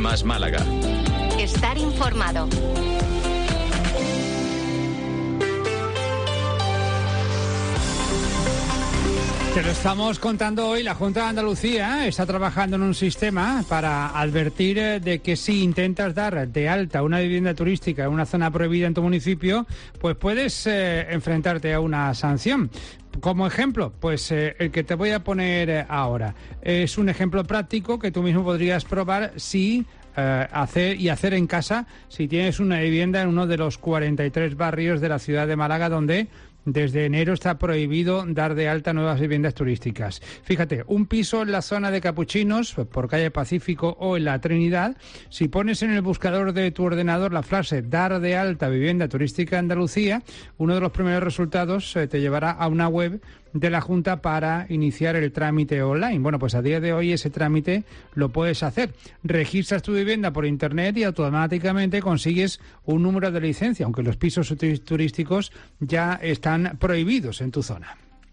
más Málaga. Estar informado. Te lo estamos contando hoy. La Junta de Andalucía está trabajando en un sistema para advertir de que si intentas dar de alta una vivienda turística en una zona prohibida en tu municipio, pues puedes enfrentarte a una sanción. Como ejemplo, pues el que te voy a poner ahora es un ejemplo práctico que tú mismo podrías probar si hacer en casa si tienes una vivienda en uno de los 43 barrios de la ciudad de Málaga donde desde enero está prohibido dar de alta nuevas viviendas turísticas. Fíjate, un piso en la zona de Capuchinos, por calle Pacífico o en la Trinidad, si pones en el buscador de tu ordenador la frase dar de alta vivienda turística Andalucía, uno de los primeros resultados te llevará a una web de la Junta para iniciar el trámite online. Bueno, pues a día de hoy ese trámite lo puedes hacer. Registras tu vivienda por internet y automáticamente consigues un número de licencia, aunque los pisos turísticos ya están prohibidos en tu zona.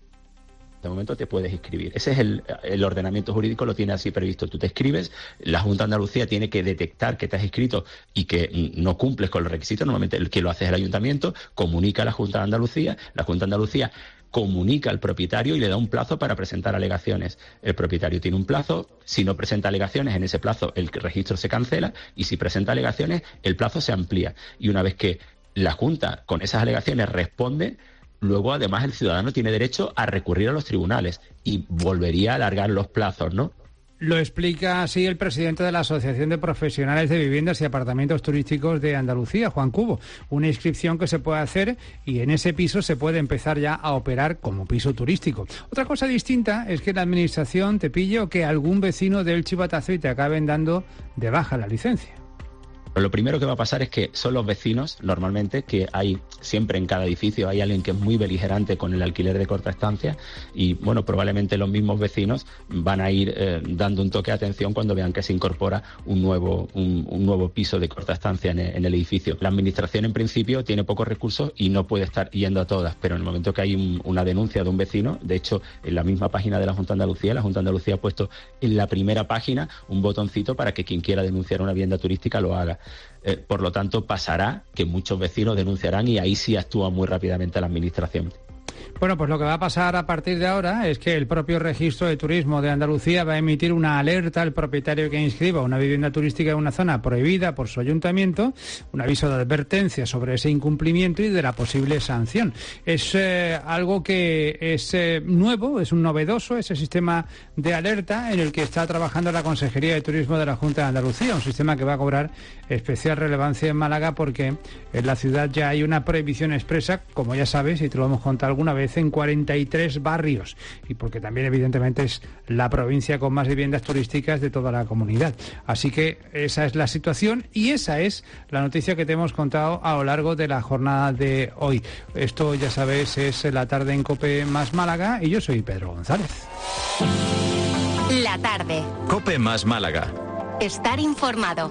De momento te puedes inscribir. Ese es el ordenamiento jurídico, lo tiene así previsto. Tú te inscribes, la Junta de Andalucía tiene que detectar que te has inscrito y que no cumples con los requisitos. Normalmente el que lo hace es el ayuntamiento, comunica a la Junta de Andalucía, la Junta de Andalucía comunica al propietario y le da un plazo para presentar alegaciones. El propietario tiene un plazo, si no presenta alegaciones, en ese plazo el registro se cancela y si presenta alegaciones, el plazo se amplía. Y una vez que la Junta con esas alegaciones responde, luego además el ciudadano tiene derecho a recurrir a los tribunales y volvería a alargar los plazos, ¿no? Lo explica así el presidente de la Asociación de Profesionales de Viviendas y Apartamentos Turísticos de Andalucía, Juan Cubo. Una inscripción que se puede hacer y en ese piso se puede empezar ya a operar como piso turístico. Otra cosa distinta es que la Administración te pille o que algún vecino del chivatazo y te acaben dando de baja la licencia. Lo primero que va a pasar es que son los vecinos, normalmente, que hay siempre en cada edificio, hay alguien que es muy beligerante con el alquiler de corta estancia y, bueno, probablemente los mismos vecinos van a ir dando un toque de atención cuando vean que se incorpora un nuevo piso de corta estancia en el edificio. La Administración, en principio, tiene pocos recursos y no puede estar yendo a todas, pero en el momento que hay una denuncia de un vecino, de hecho, en la misma página de la Junta de Andalucía, la Junta de Andalucía ha puesto en la primera página un botoncito para que quien quiera denunciar una vivienda turística lo haga. Por lo tanto, pasará que muchos vecinos denunciarán y ahí sí actúa muy rápidamente la Administración. Bueno, pues lo que va a pasar a partir de ahora es que el propio Registro de Turismo de Andalucía va a emitir una alerta al propietario que inscriba una vivienda turística en una zona prohibida por su ayuntamiento, un aviso de advertencia sobre ese incumplimiento y de la posible sanción. Es algo que es nuevo, es un novedoso, ese sistema de alerta en el que está trabajando la Consejería de Turismo de la Junta de Andalucía, un sistema que va a cobrar especial relevancia en Málaga porque en la ciudad ya hay una prohibición expresa, como ya sabes, y te lo hemos contado alguna vez, en 43 barrios y porque también evidentemente es la provincia con más viviendas turísticas de toda la comunidad. Así que esa es la situación y esa es la noticia que te hemos contado a lo largo de la jornada de hoy. Esto, ya sabes, es La Tarde en COPE más Málaga y yo soy Pedro González. La Tarde. COPE más Málaga. Estar informado.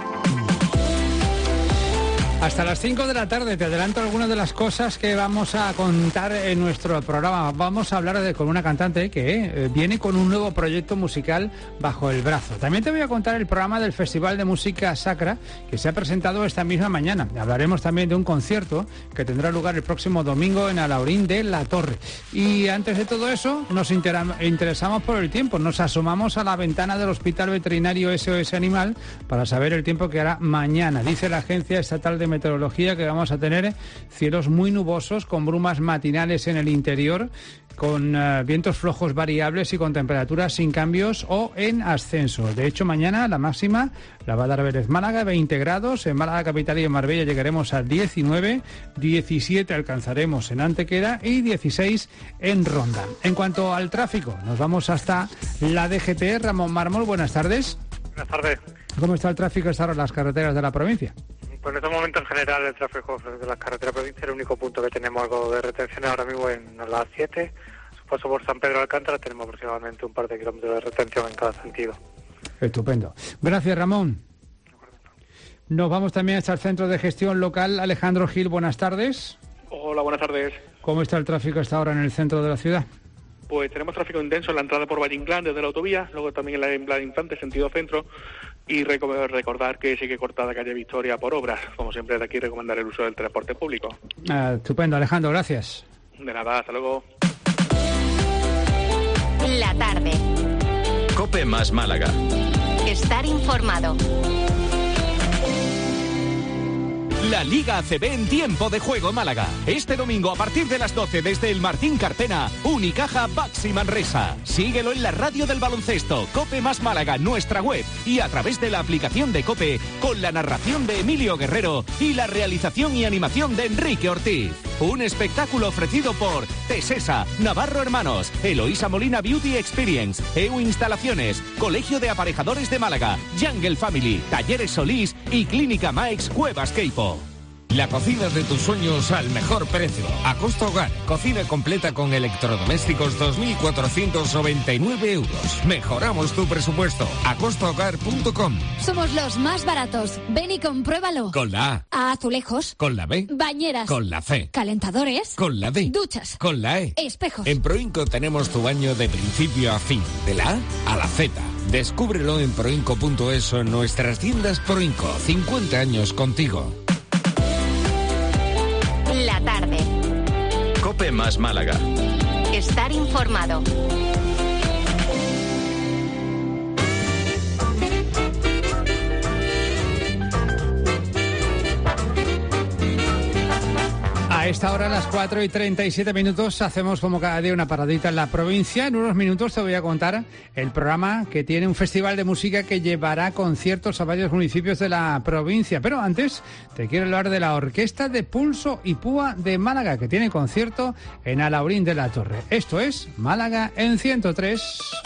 Hasta las 5 de la tarde te adelanto algunas de las cosas que vamos a contar en nuestro programa. Vamos a hablar con una cantante que viene con un nuevo proyecto musical bajo el brazo. También te voy a contar el programa del Festival de Música Sacra que se ha presentado esta misma mañana. Hablaremos también de un concierto que tendrá lugar el próximo domingo en Alhaurín de la Torre. Y antes de todo eso nos interesamos por el tiempo. Nos asomamos a la ventana del Hospital Veterinario SOS Animal para saber el tiempo que hará mañana. Dice la Agencia Estatal de Meteorología que vamos a tener cielos muy nubosos con brumas matinales en el interior, con vientos flojos variables y con temperaturas sin cambios o en ascenso. De hecho, mañana la máxima la va a dar Vélez Málaga, 20 grados. En Málaga capital y en Marbella llegaremos a 19, 17 alcanzaremos en Antequera y 16 en Ronda. En cuanto al tráfico, nos vamos hasta la DGT. Ramón Mármol, buenas tardes. Buenas tardes. ¿Cómo está el tráfico hasta ahora en las carreteras de la provincia? Pues en este momento en general el tráfico de las carreteras provincias, el único punto que tenemos algo de retención ahora mismo en las 7, su paso por San Pedro de Alcántara tenemos aproximadamente un par de kilómetros de retención en cada sentido. Estupendo. Gracias, Ramón. Nos vamos también hasta el Centro de Gestión Local. Alejandro Gil, buenas tardes. Hola, buenas tardes. ¿Cómo está el tráfico hasta ahora en el centro de la ciudad? Pues tenemos tráfico intenso en la entrada por Valle Inclán desde la autovía, luego también en la Infante, sentido centro. Y recordar que sigue cortada calle Victoria por obras. Como siempre, de aquí recomendar el uso del transporte público. Estupendo, Alejandro, gracias. De nada, hasta luego. La tarde. COPE más Málaga. Estar informado. La Liga ACB en tiempo de juego Málaga. Este domingo a partir de las 12 desde el Martín Carpena, Unicaja Baxi Manresa. Síguelo en la radio del baloncesto, COPE más Málaga, nuestra web y a través de la aplicación de COPE con la narración de Emilio Guerrero y la realización y animación de Enrique Ortiz. Un espectáculo ofrecido por Tesesa, Navarro Hermanos, Eloísa Molina Beauty Experience, EU Instalaciones, Colegio de Aparejadores de Málaga, Jungle Family, Talleres Solís y Clínica Maix Cuevas Queipo. La cocina de tus sueños al mejor precio. Acosta Hogar. Cocina completa con electrodomésticos 2.499 euros. Mejoramos tu presupuesto. acostahogar.com. Somos los más baratos. Ven y compruébalo. Con la A. Azulejos. Con la B. Bañeras. Con la C. Calentadores. Con la D. Duchas. Con la E. Espejos. En Proinco tenemos tu baño de principio a fin. De la A a la Z. Descúbrelo en proinco.es o en nuestras tiendas Proinco. 50 años contigo. La tarde. COPE más Málaga. Estar informado. A esta hora, a las 4:37, hacemos como cada día una paradita en la provincia. En unos minutos te voy a contar el programa que tiene un festival de música que llevará conciertos a varios municipios de la provincia. Pero antes te quiero hablar de la Orquesta de Pulso y Púa de Málaga, que tiene concierto en Alhaurín de la Torre. Esto es Málaga en 103.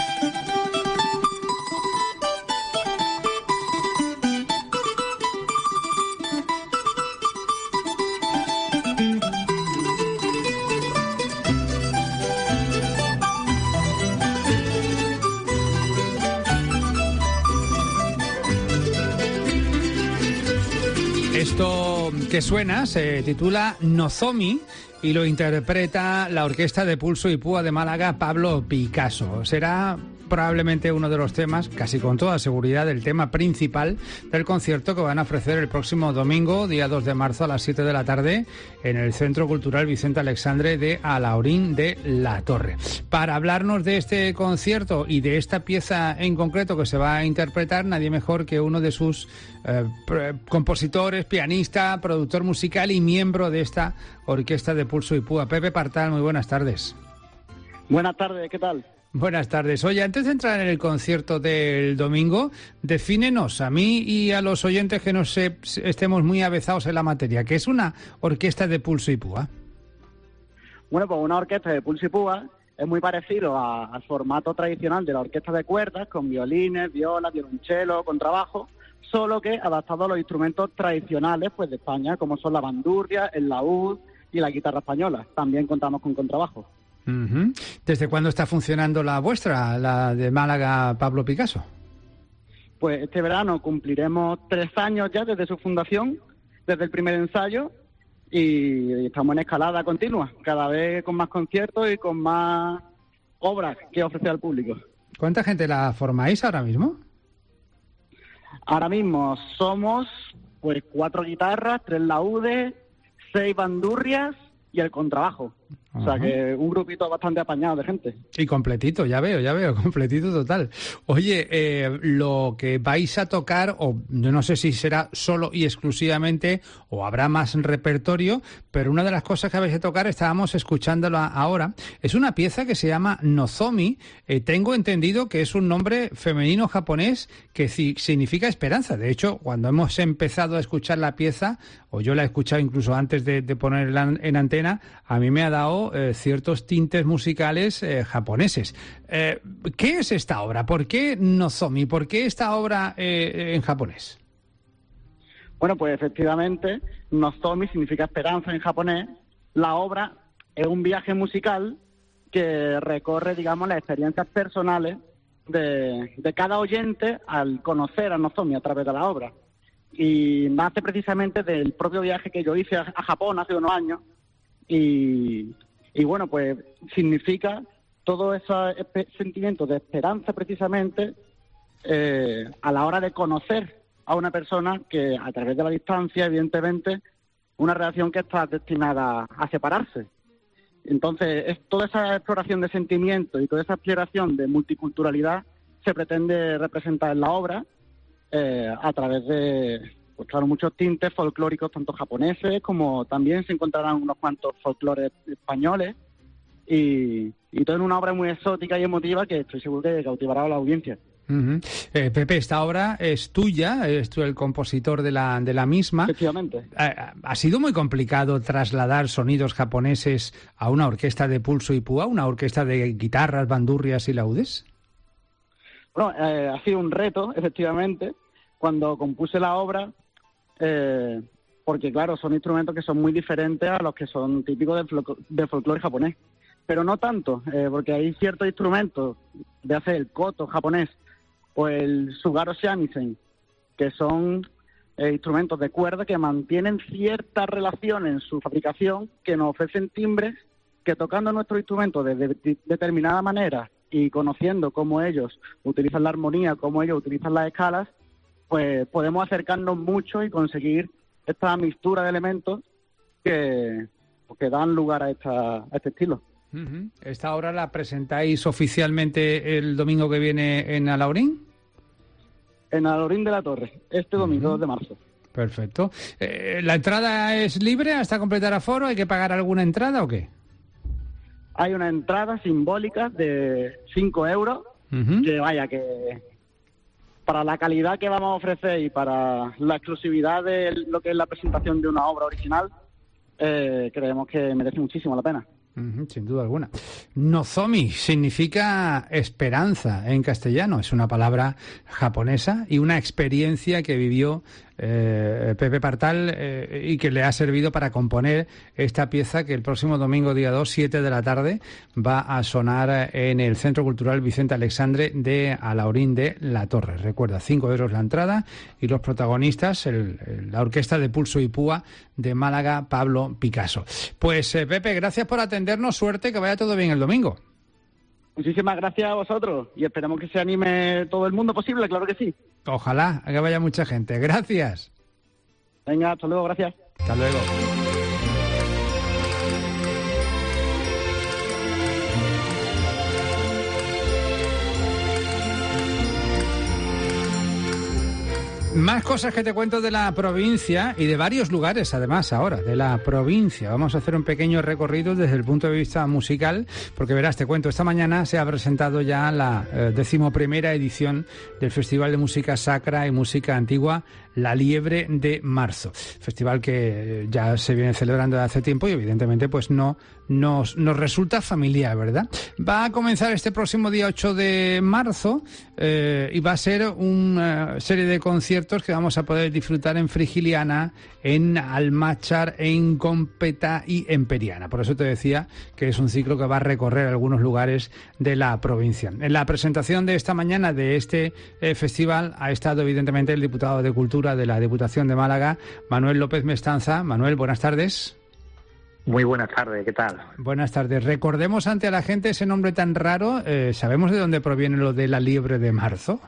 Esto que suena se titula Nozomi y lo interpreta la Orquesta de Pulso y Púa de Málaga, Pablo Picasso. Será probablemente uno de los temas, casi con toda seguridad, el tema principal del concierto que van a ofrecer el próximo domingo, día 2 de marzo a las 7 de la tarde, en el Centro Cultural Vicente Alexandre de Alhaurín de la Torre. Para hablarnos de este concierto y de esta pieza en concreto que se va a interpretar, nadie mejor que uno de sus compositores, pianista, productor musical y miembro de esta Orquesta de Pulso y Púa. Pepe Partal, muy buenas tardes. Buenas tardes, ¿qué tal? Buenas tardes. Oye, antes de entrar en el concierto del domingo, defínenos a mí y a los oyentes que no estemos muy avezados en la materia, ¿qué es una orquesta de pulso y púa? Bueno, pues una orquesta de pulso y púa es muy parecido al formato tradicional de la orquesta de cuerdas, con violines, violas, violonchelo, contrabajo, solo que adaptado a los instrumentos tradicionales pues de España, como son la bandurria, el laúd y la guitarra española. También contamos con contrabajo. Uh-huh. ¿Desde cuándo está funcionando la vuestra, la de Málaga Pablo Picasso? Pues este verano cumpliremos 3 años ya desde su fundación, desde el primer ensayo, y estamos en escalada continua, cada vez con más conciertos y con más obras que ofrecer al público. ¿Cuánta gente la formáis ahora mismo? Ahora mismo somos pues 4 guitarras, 3 laúdes, 6 bandurrias y el contrabajo. O sea que un grupito bastante apañado de gente. Y completito, ya veo, completito total. Oye, lo que vais a tocar, o yo no sé si será solo y exclusivamente, o habrá más repertorio, pero una de las cosas que vais a tocar, estábamos escuchándola ahora, es una pieza que se llama Nozomi. Tengo entendido que es un nombre femenino japonés que significa esperanza. De hecho, cuando hemos empezado a escuchar la pieza, o yo la he escuchado incluso antes de ponerla en antena, a mí me ha dado ciertos tintes musicales japoneses. ¿Qué es esta obra? ¿Por qué Nozomi? ¿Por qué esta obra en japonés? Bueno, pues efectivamente, Nozomi significa esperanza en japonés. La obra es un viaje musical que recorre, digamos, las experiencias personales de cada oyente al conocer a Nozomi a través de la obra. Y nace precisamente del propio viaje que yo hice a Japón hace unos años. Y bueno, pues significa todo ese sentimiento de esperanza precisamente a la hora de conocer a una persona que a través de la distancia, evidentemente, una relación que está destinada a separarse. Entonces, toda esa exploración de sentimientos y toda esa exploración de multiculturalidad se pretende representar en la obra a través de, pues claro, muchos tintes folclóricos, tanto japoneses como también se encontrarán unos cuantos folclores españoles y todo en una obra muy exótica y emotiva que estoy seguro que cautivará a la audiencia. Uh-huh. Pepe, esta obra es tuya, eres tú el compositor de la misma. Efectivamente. ¿Ha sido muy complicado trasladar sonidos japoneses a una orquesta de pulso y púa, una orquesta de guitarras, bandurrias y laudes? Bueno, ha sido un reto, efectivamente, cuando compuse la obra, porque claro, son instrumentos que son muy diferentes a los que son típicos del folclore japonés. Pero no tanto, porque hay ciertos instrumentos, de hacer el koto japonés o el sugaro shamisen, que son instrumentos de cuerda que mantienen cierta relación en su fabricación, que nos ofrecen timbres que tocando nuestros instrumentos de determinada manera y conociendo cómo ellos utilizan la armonía, cómo ellos utilizan las escalas, pues podemos acercarnos mucho y conseguir esta mixtura de elementos que dan lugar a este estilo. Uh-huh. ¿Esta obra la presentáis oficialmente el domingo que viene en Alhaurín? En Alhaurín de la Torre, este domingo 2 de marzo. Perfecto. ¿La entrada es libre hasta completar aforo? ¿Hay que pagar alguna entrada o qué? Hay una entrada simbólica de 5 euros, que vaya, que para la calidad que vamos a ofrecer y para la exclusividad de lo que es la presentación de una obra original, creemos que merece muchísimo la pena. Sin duda alguna. Nozomi significa esperanza en castellano. Es una palabra japonesa y una experiencia que vivió Pepe Partal y que le ha servido para componer esta pieza que el próximo domingo, día 2, 7 de la tarde, va a sonar en el Centro Cultural Vicente Alexandre de Alhaurín de la Torre. Recuerda, 5 euros la entrada y los protagonistas, la Orquesta de Pulso y Púa de Málaga, Pablo Picasso. Pues Pepe, gracias por atendernos, suerte, que vaya todo bien el domingo. Muchísimas gracias a vosotros y esperamos que se anime todo el mundo posible, claro que sí. Ojalá que vaya mucha gente. Gracias. Venga, hasta luego, gracias. Hasta luego. Más cosas que te cuento de la provincia y de varios lugares, además, ahora, de la provincia. Vamos a hacer un pequeño recorrido desde el punto de vista musical, porque verás, te cuento, esta mañana se ha presentado ya la 11ª edición del Festival de Música Sacra y Música Antigua, La Liebre de Marzo. Festival que ya se viene celebrando desde hace tiempo y evidentemente pues no nos resulta familiar, ¿verdad? Va a comenzar este próximo día 8 de marzo y va a ser una serie de conciertos que vamos a poder disfrutar en Frigiliana, en Almáchar, en Competa y en Periana. Por eso te decía que es un ciclo que va a recorrer algunos lugares de la provincia. En la presentación de esta mañana de este festival ha estado evidentemente el diputado de Cultura de la Diputación de Málaga, Manuel López Mestanza. Manuel, buenas tardes. Muy buenas tardes, ¿qué tal? Buenas tardes. Recordemos ante la gente ese nombre tan raro. ¿Sabemos de dónde proviene lo de la liebre de marzo?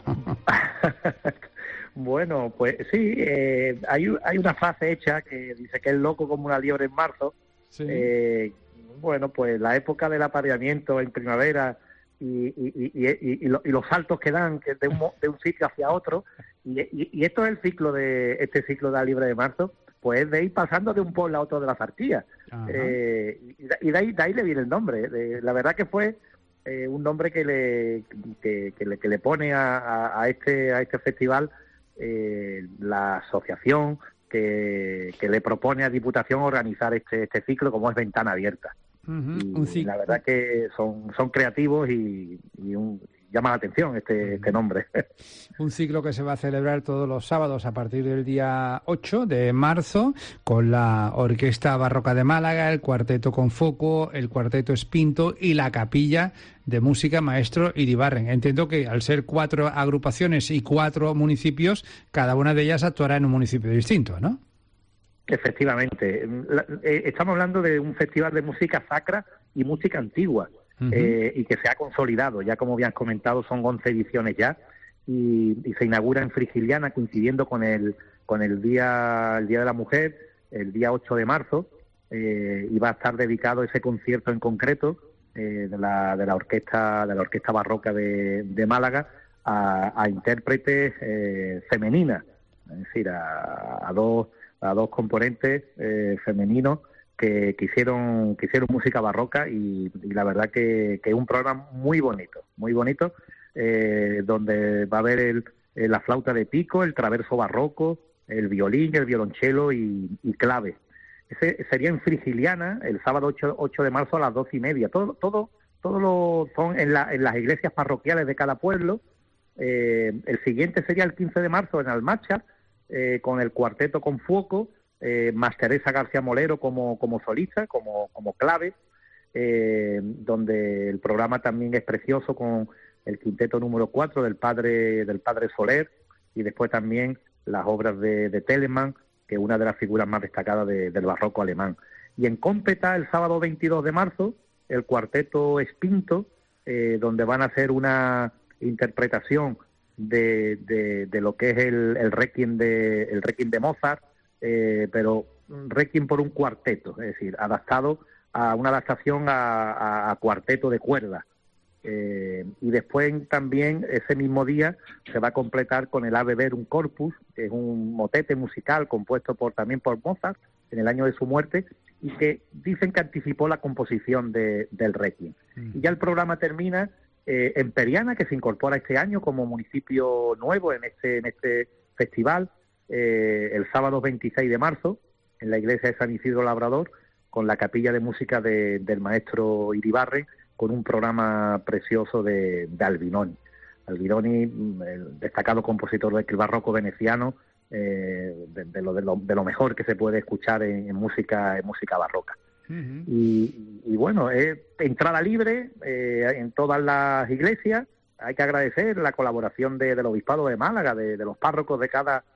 Bueno, pues sí, hay una frase hecha que dice que es loco como una liebre en marzo. Sí. Bueno, pues la época del apareamiento en primavera y los saltos que dan que de un sitio hacia otro, y esto es el ciclo este ciclo de la liebre de marzo, pues de ir pasando de un pueblo a otro de la Zarquía. Y de ahí le viene el nombre. La verdad que fue un nombre que le pone a este festival la asociación que le propone a Diputación organizar este ciclo, como es Ventana Abierta. Y la verdad que son creativos y llama la atención este nombre. Un ciclo que se va a celebrar todos los sábados a partir del día 8 de marzo con la Orquesta Barroca de Málaga, el Cuarteto Confoco, el Cuarteto Espinto y la Capilla de Música Maestro Iribarren. Entiendo que al ser 4 agrupaciones y 4 municipios, cada una de ellas actuará en un municipio distinto, ¿no? Efectivamente. Estamos hablando de un festival de música sacra y música antigua. Y que se ha consolidado, ya como bien has comentado, son 11 ediciones ya, y se inaugura en Frigiliana, coincidiendo con el día de la Mujer, el día 8 de marzo, y va a estar dedicado ese concierto en concreto de la orquesta barroca de Málaga a intérpretes femeninas, es decir, a dos componentes femeninos que hicieron música barroca, y la verdad que es un programa muy bonito, donde va a haber la flauta de pico, el traverso barroco, el violín, el violonchelo y clave. Ese sería en Frigiliana el sábado 8 de marzo a las 12:30. Todo son en las iglesias parroquiales de cada pueblo. El siguiente sería el 15 de marzo en Almáchar, con el cuarteto con Fuoco, más Teresa García Molero como solista, como clave, donde el programa también es precioso con el quinteto número 4 del padre Soler, y después también las obras de Telemann, que es una de las figuras más destacadas del barroco alemán. Y en Cómpeta, el sábado 22 de marzo, el cuarteto Espinto, donde van a hacer una interpretación de lo que es el Requiem de Mozart, pero Requiem por un cuarteto, es decir, adaptado a una adaptación a cuarteto de cuerdas. Y después también ese mismo día se va a completar con el Ave Verum Corpus, que es un motete musical compuesto también por Mozart en el año de su muerte, y que dicen que anticipó la composición del Requiem. Y ya el programa termina en Periana, que se incorpora este año como municipio nuevo en este festival, el sábado 26 de marzo en la iglesia de San Isidro Labrador, con la capilla de música del maestro Iribarren, con un programa precioso de Albinoni. Albinoni, el destacado compositor del barroco veneciano, de lo mejor que se puede escuchar en música barroca. Uh-huh. Y bueno, es entrada libre en todas las iglesias. Hay que agradecer la colaboración del Obispado de Málaga, de los párrocos de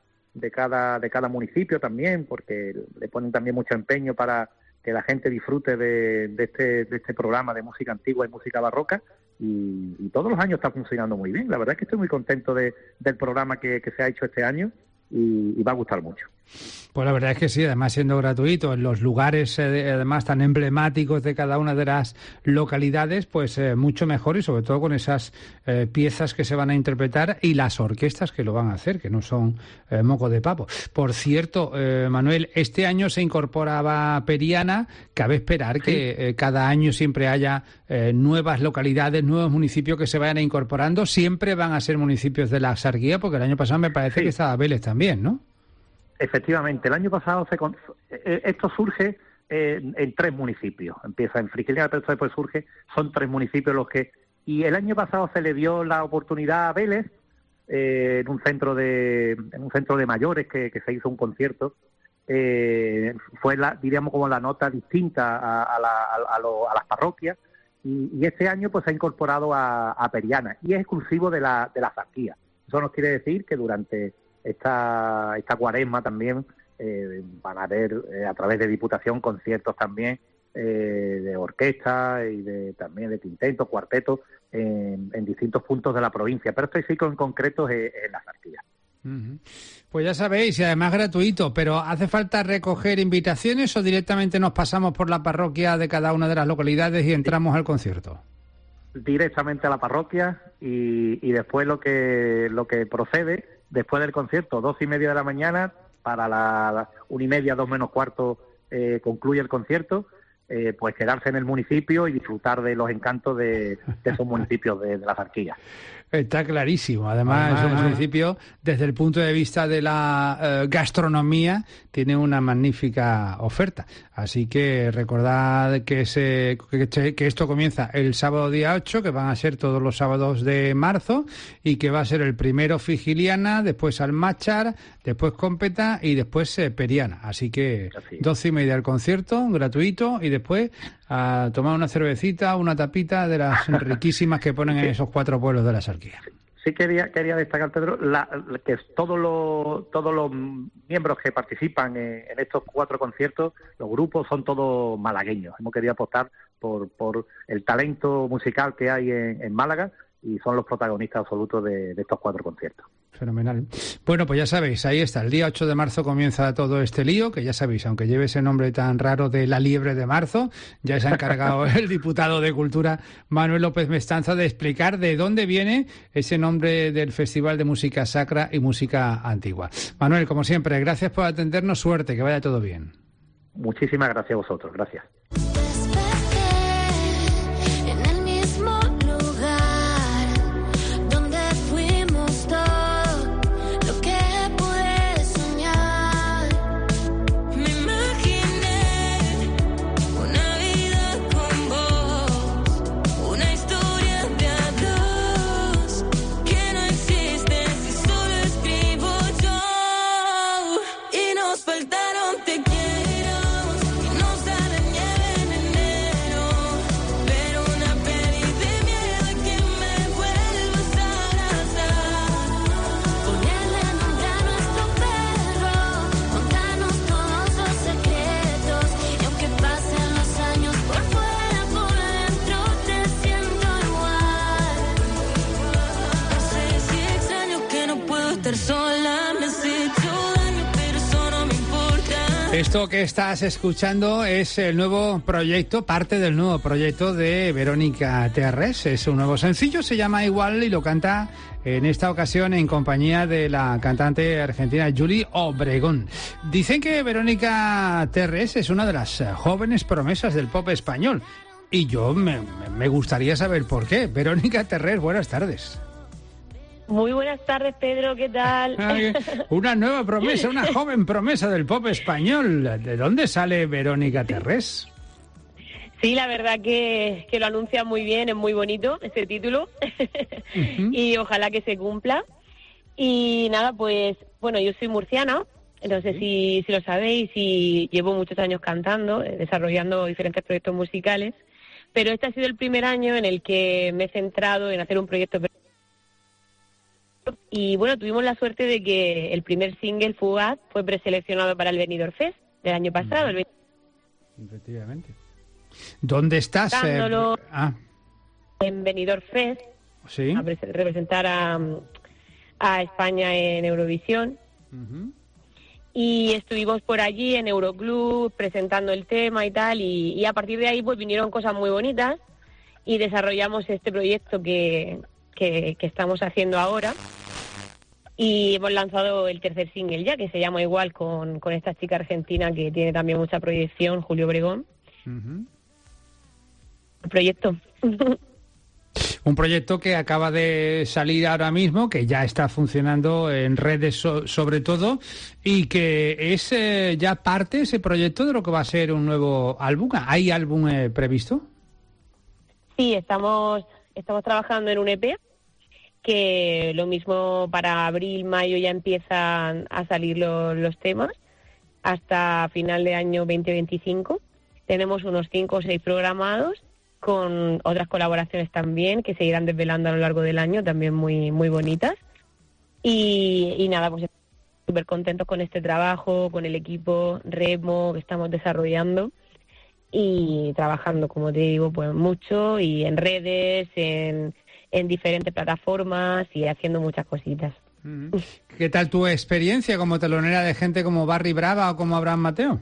cada municipio también, porque le ponen también mucho empeño para que la gente disfrute de este programa de música antigua y música barroca, y todos los años está funcionando muy bien. La verdad es que estoy muy contento del programa que se ha hecho este año, y va a gustar mucho. Pues la verdad es que sí, además siendo gratuito, en los lugares además tan emblemáticos de cada una de las localidades, pues mucho mejor, y sobre todo con esas piezas que se van a interpretar y las orquestas que lo van a hacer, que no son moco de papo. Por cierto, Manuel, este año se incorporaba Periana. Cabe esperar que cada año siempre haya nuevas localidades, nuevos municipios que se vayan incorporando. Siempre van a ser municipios de la Axarquía, porque el año pasado me parece que estaba Vélez también, ¿no? Efectivamente, el año pasado esto surge en 3 municipios. Empieza en Frigiliana, pero después son 3 municipios los que... Y el año pasado se le dio la oportunidad a Vélez, en un centro de mayores que se hizo un concierto. Fue diríamos como la nota distinta a las parroquias, y este año pues se ha incorporado a Periana, y es exclusivo de la Axarquía. Eso nos quiere decir que durante esta cuaresma también van a haber a través de Diputación conciertos también de orquesta y también de quinteto, cuarteto en distintos puntos de la provincia, pero este ciclo en concreto es en la Axarquía. Uh-huh. Pues ya sabéis, y además gratuito, pero ¿hace falta recoger invitaciones o directamente nos pasamos por la parroquia de cada una de las localidades y entramos al concierto? Directamente a la parroquia, y después lo que procede después del concierto, 2:30 de la mañana, para las 1:30, 2 menos cuarto, concluye el concierto, pues quedarse en el municipio y disfrutar de los encantos de esos municipios de la Axarquía. Está clarísimo. Además, es un municipio, desde el punto de vista de la gastronomía, tiene una magnífica oferta. Así que recordad que esto comienza el sábado día 8, que van a ser todos los sábados de marzo, y que va a ser el primero Frigiliana, después Almáchar, después Cómpeta y después Periana. Así que 12:30 el concierto, gratuito, y después a tomar una cervecita, una tapita de las riquísimas que ponen en esos 4 pueblos de la Axarquía. Sí quería destacar, Pedro, que todos los miembros que participan en estos 4 conciertos, los grupos son todos malagueños. Hemos querido apostar por el talento musical que hay en Málaga, y son los protagonistas absolutos de estos 4 conciertos. Fenomenal. Bueno, pues ya sabéis, ahí está. El día 8 de marzo comienza todo este lío, que ya sabéis, aunque lleve ese nombre tan raro de la liebre de marzo, ya se ha encargado el diputado de Cultura, Manuel López Mestanza, de explicar de dónde viene ese nombre del Festival de Música Sacra y Música Antigua. Manuel, como siempre, gracias por atendernos. Suerte, que vaya todo bien. Muchísimas gracias a vosotros. Gracias. Esto que estás escuchando es el nuevo proyecto, parte del nuevo proyecto de Verónica Terres. Es un nuevo sencillo, se llama Igual y lo canta en esta ocasión en compañía de la cantante argentina Juli Obregón. Dicen que Verónica Terres es una de las jóvenes promesas del pop español y yo me gustaría saber por qué. Verónica Terres, buenas tardes. Muy buenas tardes, Pedro, ¿qué tal? Una nueva promesa, una joven promesa del pop español. ¿De dónde sale Verónica Terres? Sí, la verdad que lo anuncia muy bien, es muy bonito ese título y ojalá que se cumpla. Y nada, pues, bueno, yo soy murciana, no sé si lo sabéis, y llevo muchos años cantando, desarrollando diferentes proyectos musicales, pero este ha sido el primer año en el que me he centrado en hacer un proyecto. Y bueno, tuvimos la suerte de que el primer single, Fugaz, fue preseleccionado para el Benidorm Fest del año pasado. Efectivamente. ¿Dónde estás? En Benidorm Fest, ¿sí? A representar a España en Eurovisión. Y estuvimos por allí en Euroclub presentando el tema y tal, y a partir de ahí pues vinieron cosas muy bonitas y desarrollamos este proyecto que estamos haciendo ahora, y hemos lanzado el tercer single ya, que se llama Igual, con esta chica argentina que tiene también mucha proyección, Juli Obregón. El proyecto. Un proyecto que acaba de salir ahora mismo, que ya está funcionando en redes sobre todo, y que es ya parte ese proyecto de lo que va a ser un nuevo álbum. ¿Hay álbum previsto? Sí, estamos trabajando en un EP, que lo mismo para abril, mayo ya empiezan a salir los temas, hasta final de año 2025. Tenemos unos 5 o 6 programados, con otras colaboraciones también, que se irán desvelando a lo largo del año, también muy, muy bonitas. Y nada, pues súper contentos con este trabajo, con el equipo Remo que estamos desarrollando y trabajando, como te digo, pues mucho, y en redes, en diferentes plataformas y haciendo muchas cositas. ¿Qué tal tu experiencia como telonera de gente como Barry Brava o como Abraham Mateo?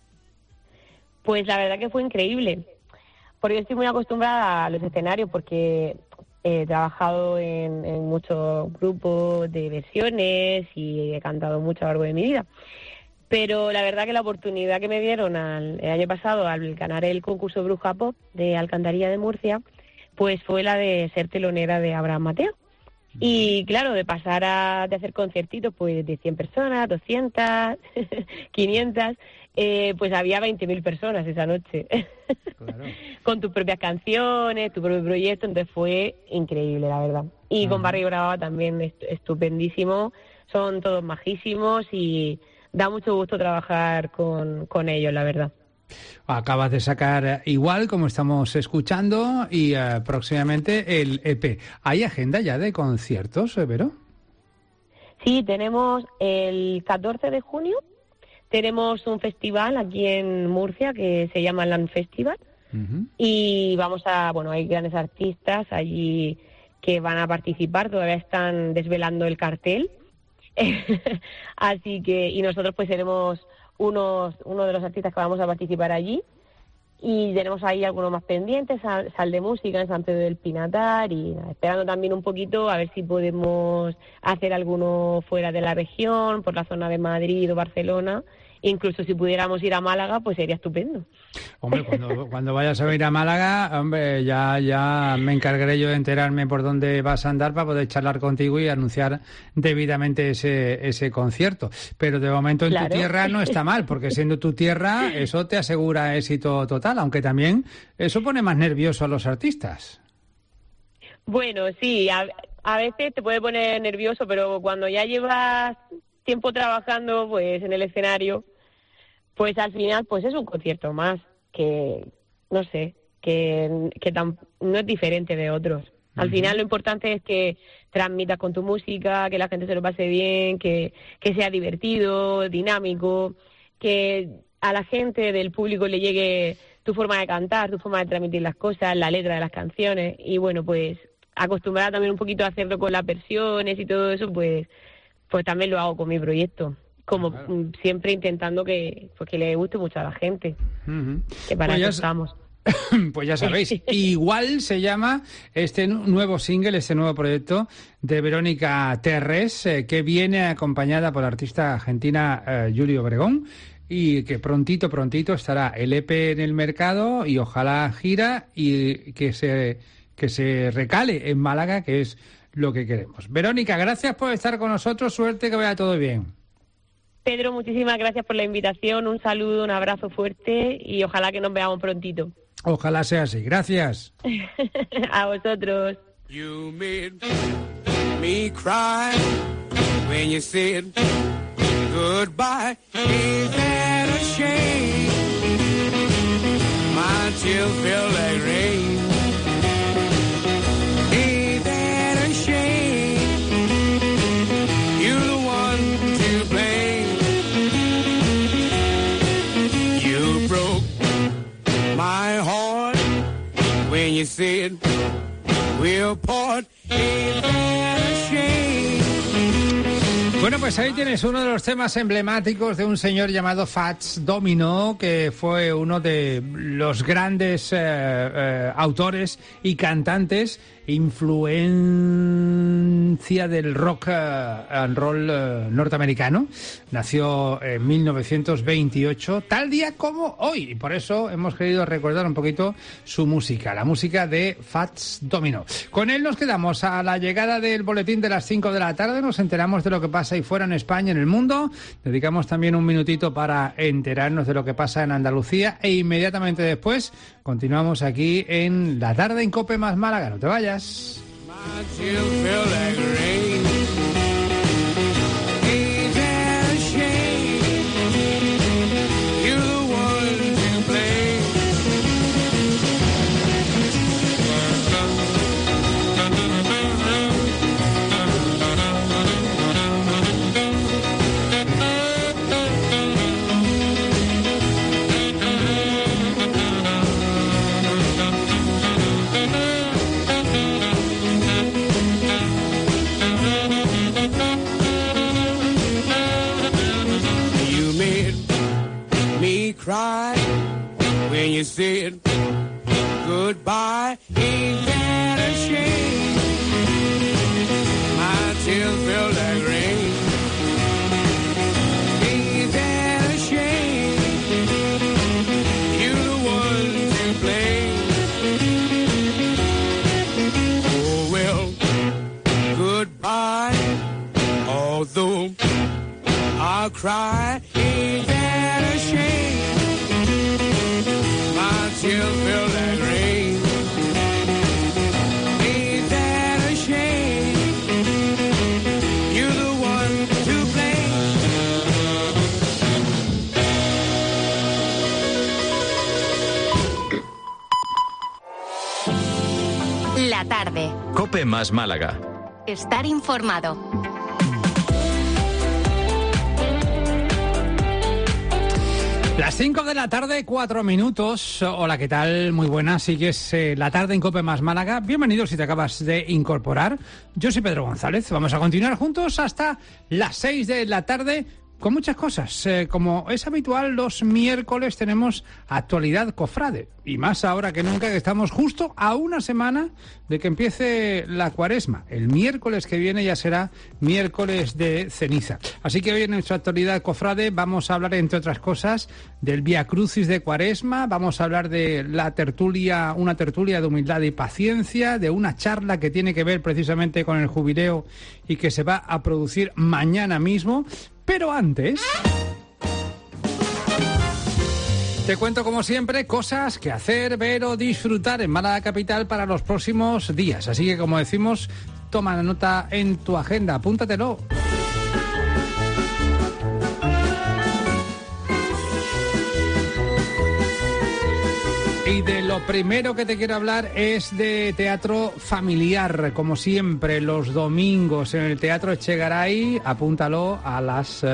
Pues la verdad que fue increíble, porque yo estoy muy acostumbrada a los escenarios, porque he trabajado en muchos grupos de versiones y he cantado mucho a lo largo de mi vida. Pero la verdad que la oportunidad que me dieron el año pasado al ganar el concurso Bruja Pop de Alcantarilla de Murcia, pues fue la de ser telonera de Abraham Mateo. Y claro, de pasar de hacer conciertitos pues de 100 personas, 200, 500, pues había 20.000 personas esa noche. Claro. Con tus propias canciones, tu propio proyecto, entonces fue increíble, la verdad. Y con Barry Brava también estupendísimo, son todos majísimos y da mucho gusto trabajar con ellos, la verdad. Acabas de sacar Igual, como estamos escuchando, y próximamente el EP. ¿Hay agenda ya de conciertos, Vero? Sí, tenemos el 14 de junio, tenemos un festival aquí en Murcia que se llama Land Festival, y hay grandes artistas allí que van a participar, todavía están desvelando el cartel. Así que, y nosotros pues seremos uno de los artistas que vamos a participar allí. Y tenemos ahí algunos más pendientes, Sal de Música en San Pedro del Pinatar, y esperando también un poquito a ver si podemos hacer alguno fuera de la región, por la zona de Madrid o Barcelona. Incluso si pudiéramos ir a Málaga, pues sería estupendo. Hombre, cuando vayas a ir a Málaga, hombre, ya me encargaré yo de enterarme por dónde vas a andar para poder charlar contigo y anunciar debidamente ese concierto. Pero de momento en tu tierra no está mal, porque siendo tu tierra, eso te asegura éxito total, aunque también eso pone más nervioso a los artistas. Bueno, sí, a veces te puede poner nervioso, pero cuando ya llevas tiempo trabajando pues en el escenario, pues al final pues es un concierto más que, no sé, que no es diferente de otros. Al final lo importante es que transmitas con tu música, que la gente se lo pase bien, que sea divertido, dinámico, que a la gente del público le llegue tu forma de cantar, tu forma de transmitir las cosas, la letra de las canciones. Y bueno, pues acostumbrada también un poquito a hacerlo con las versiones y todo eso, pues también lo hago con mi proyecto, como siempre intentando que le guste mucho a la gente, que para eso estamos. Pues ya sabéis, Igual se llama este nuevo single, este nuevo proyecto de Verónica Terres, que viene acompañada por la artista argentina Juli Obregón, y que prontito estará el EP en el mercado y ojalá gira y que se recale en Málaga, que es lo que queremos. Verónica, gracias por estar con nosotros, suerte, que vaya todo bien. Pedro, muchísimas gracias por la invitación, un saludo, un abrazo fuerte y ojalá que nos veamos prontito. Ojalá sea así, gracias. A vosotros. You made me cry when you said goodbye. Ain't that a shame? My tears feel like rain. My heart when you said we'll part. Ain't that a shame? Bueno, pues ahí tienes uno de los temas emblemáticos de un señor llamado Fats Domino, que fue uno de los grandes autores y cantantes, influencia del rock and roll norteamericano. Nació en 1928, tal día como hoy, y por eso hemos querido recordar un poquito su música, la música de Fats Domino. Con él nos quedamos. A la llegada del boletín de las 5 de la tarde nos enteramos de lo que pasa ahí fuera en España, en el mundo. Dedicamos también un minutito para enterarnos de lo que pasa en Andalucía e inmediatamente después continuamos aquí en La Tarde en COPE más Málaga. No te vayas. Cry when you said goodbye. Ain't that a shame? My tears feel like rain. Ain't that a shame? You're the one to blame. Oh well, goodbye. Although I'll cry. Ain't that a shame? Tears feel like rain. Ain't that a shame? You're the one to blame. La tarde. COPE más Málaga. Estar informado. Las 5 de la tarde, 4 minutos. Hola, ¿qué tal? Muy buenas. Sigues la tarde en COPE más Málaga. Bienvenido si te acabas de incorporar. Yo soy Pedro González. Vamos a continuar juntos hasta las 6 de la tarde con muchas cosas. Como es habitual, los miércoles tenemos actualidad cofrade. Y más ahora que nunca, que estamos justo a una semana de que empiece la Cuaresma. El miércoles que viene ya será miércoles de ceniza. Así que hoy en nuestra actualidad cofrade vamos a hablar, entre otras cosas, del Vía Crucis de Cuaresma. Vamos a hablar de la tertulia, una tertulia de humildad y paciencia, de una charla que tiene que ver precisamente con el jubileo y que se va a producir mañana mismo. Pero antes, te cuento como siempre cosas que hacer, ver o disfrutar en Málaga Capital para los próximos días. Así que, como decimos, toma la nota en tu agenda, apúntatelo. Y de lo primero que te quiero hablar es de teatro familiar, como siempre, los domingos en el Teatro Echegaray. Apúntalo a las...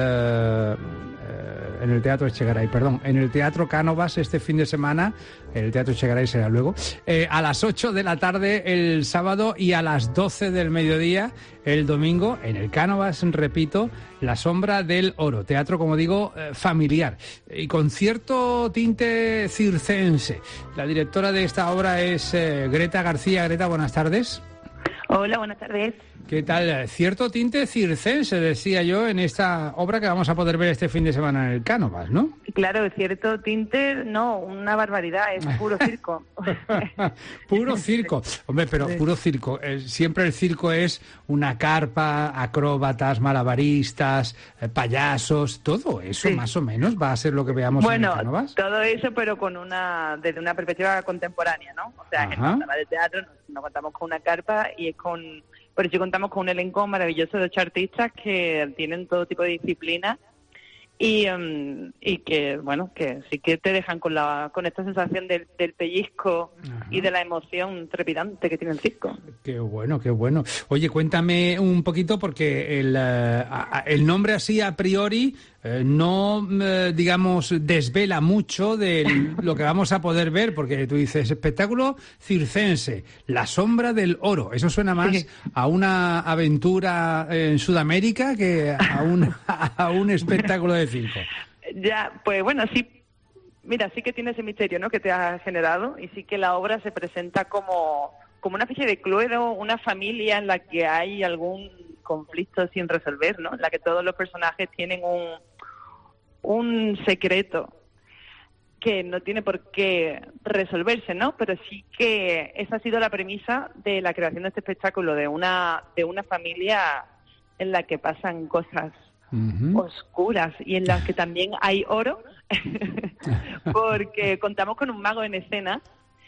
en el Teatro Echegaray, perdón, en el Teatro Cánovas este fin de semana, el Teatro Echegaray será luego, a las 8 de la tarde el sábado y a las 12 del mediodía el domingo, en el Cánovas, repito, La Sombra del Oro, teatro, como digo, familiar, y con cierto tinte circense. La directora de esta obra es Greta García. Greta, buenas tardes. Hola, buenas tardes. ¿Qué tal? Cierto tinte circense, decía yo, en esta obra que vamos a poder ver este fin de semana en el Cánovas, ¿no? Claro, cierto tinte, no, una barbaridad, es puro circo. Puro circo. Hombre, pero puro circo. Siempre el circo es una carpa, acróbatas, malabaristas, payasos, todo eso más o menos va a ser lo que veamos en el Cánovas. Bueno, todo eso, pero desde una perspectiva contemporánea, ¿no? O sea, en la sala de teatro no contamos con una carpa pero sí contamos con un elenco maravilloso de 8 artistas que tienen todo tipo de disciplinas y que, bueno, que sí que te dejan con esta sensación del pellizco y de la emoción trepidante que tiene el circo. Qué bueno, qué bueno. Oye, cuéntame un poquito, porque el nombre así a priori no, digamos, desvela mucho de lo que vamos a poder ver, porque tú dices espectáculo circense, La Sombra del Oro. Eso suena más a una aventura en Sudamérica que a un espectáculo de circo. Ya, pues bueno, sí. Mira, sí que tiene ese misterio, ¿no?, que te ha generado, y sí que la obra se presenta como una especie de Cluedo, una familia en la que hay algún conflicto sin resolver, ¿no?, en la que todos los personajes tienen un secreto que no tiene por qué resolverse, ¿no? Pero sí que esa ha sido la premisa de la creación de este espectáculo, de una familia en la que pasan cosas oscuras y en las que también hay oro, porque contamos con un mago en escena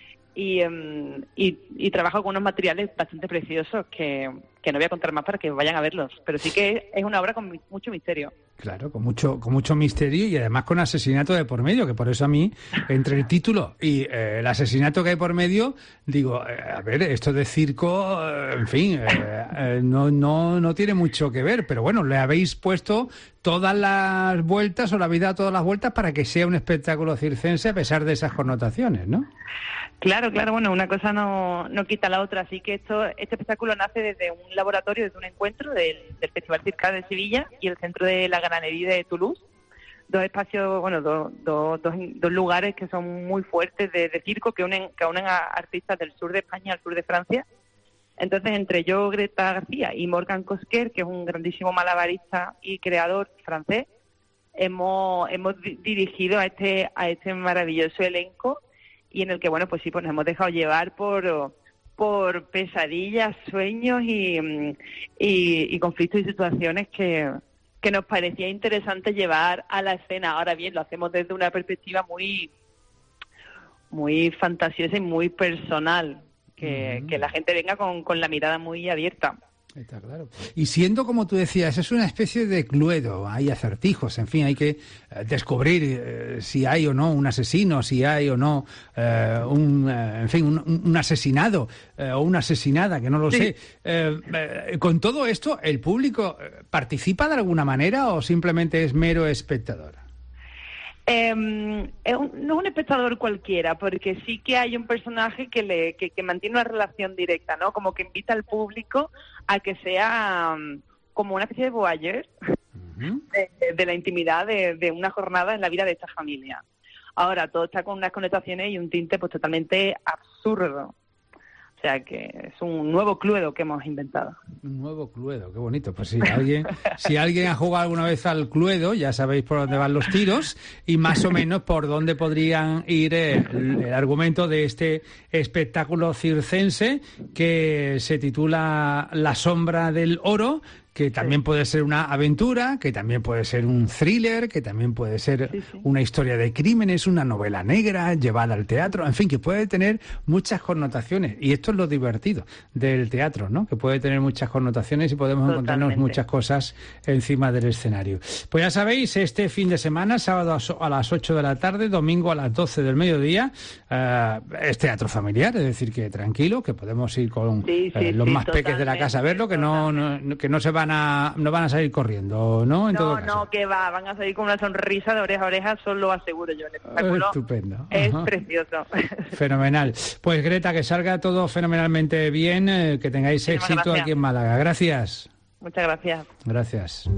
y trabajo con unos materiales bastante preciosos que no voy a contar más para que vayan a verlos, pero sí que es una obra con mucho misterio. Claro, con mucho misterio y además con asesinato de por medio, que por eso a mí, entre el título y el asesinato que hay por medio, digo, a ver, esto de circo, en fin, no tiene mucho que ver, pero bueno, le habéis puesto todas las vueltas, o la vida a todas las vueltas, para que sea un espectáculo circense a pesar de esas connotaciones, ¿no? Claro, bueno, una cosa no quita la otra, así que este espectáculo nace desde un laboratorio, desde un encuentro del Festival Circal de Sevilla y el Centro de la Granería de Toulouse, dos espacios, bueno, dos lugares que son muy fuertes de circo, que unen a artistas del sur de España y al sur de Francia. Entonces, entre yo, Greta García, y Morgan Cosquer, que es un grandísimo malabarista y creador francés, hemos dirigido a este maravilloso elenco, y en el que, bueno, pues sí, pues nos hemos dejado llevar por pesadillas, sueños y conflictos y situaciones que nos parecía interesante llevar a la escena. Ahora bien, lo hacemos desde una perspectiva muy fantasiosa y muy personal, que la gente venga con la mirada muy abierta. Está claro. Y siendo, como tú decías, es una especie de Cluedo, hay acertijos, en fin, hay que descubrir si hay o no un asesino, si hay o no un asesinado o una asesinada, que no lo sé. Con todo esto, ¿el público participa de alguna manera o simplemente es mero espectador? no es un espectador cualquiera, porque sí que hay un personaje que mantiene una relación directa, ¿no? Como que invita al público a que sea como una especie de voyeur de la intimidad de una jornada en la vida de esta familia. Ahora, todo está con unas connotaciones y un tinte pues totalmente absurdo. O sea que es un nuevo Cluedo que hemos inventado. Un nuevo Cluedo, qué bonito. Pues si alguien ha jugado alguna vez al Cluedo, ya sabéis por dónde van los tiros y más o menos por dónde podrían ir el argumento de este espectáculo circense que se titula La sombra del oro, que también puede ser una aventura, que también puede ser un thriller, que también puede ser una historia de crímenes, una novela negra llevada al teatro, en fin, que puede tener muchas connotaciones. Y esto es lo divertido del teatro, ¿no? Que puede tener muchas connotaciones y podemos encontrarnos muchas cosas encima del escenario. Pues ya sabéis, este fin de semana, sábado a las 8 de la tarde, domingo a las 12 del mediodía, es teatro familiar, es decir, que tranquilo, que podemos ir con los más peques de la casa a verlo, que no van a salir corriendo, ¿no? No, que van a salir con una sonrisa de oreja a oreja, eso lo aseguro yo. El espectáculo estupendo. Es precioso. Fenomenal. Pues Greta, que salga todo fenomenalmente bien, que tengáis éxito aquí en Málaga. Gracias. Muchas gracias. Gracias.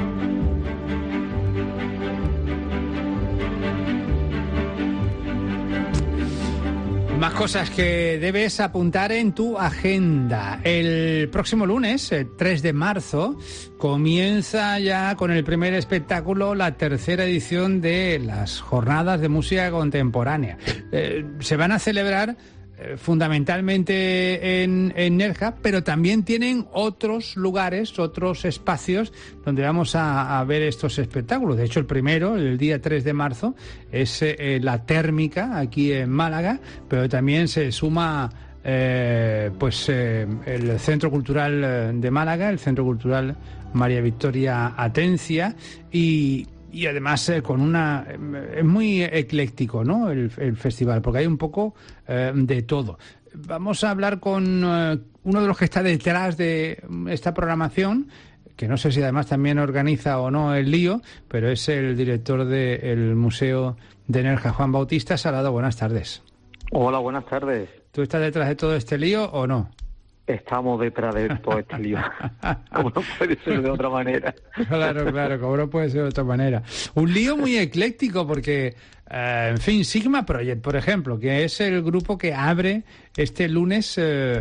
Más cosas que debes apuntar en tu agenda. El próximo lunes, el 3 de marzo, comienza ya con el primer espectáculo la tercera edición de las Jornadas de Música Contemporánea. Se van a celebrar fundamentalmente en Nerja, pero también tienen otros lugares, otros espacios donde vamos a ver estos espectáculos. De hecho, el primero, el día 3 de marzo, es la Térmica, aquí en Málaga, pero también se suma el Centro Cultural de Málaga, el Centro Cultural María Victoria Atencia, y además es muy ecléctico, ¿no? El festival, porque hay un poco de todo. Vamos a hablar con uno de los que está detrás de esta programación, que no sé si además también organiza o no el lío, pero es el director del Museo de Nerja, Juan Bautista Salado. Buenas tardes. Hola, buenas tardes. ¿Tú estás detrás de todo este lío o no? Estamos detrás de todo este lío. Como no puede ser de otra manera. Claro, como no puede ser de otra manera. Un lío muy ecléctico porque, en fin, Sigma Project, por ejemplo, que es el grupo que abre este lunes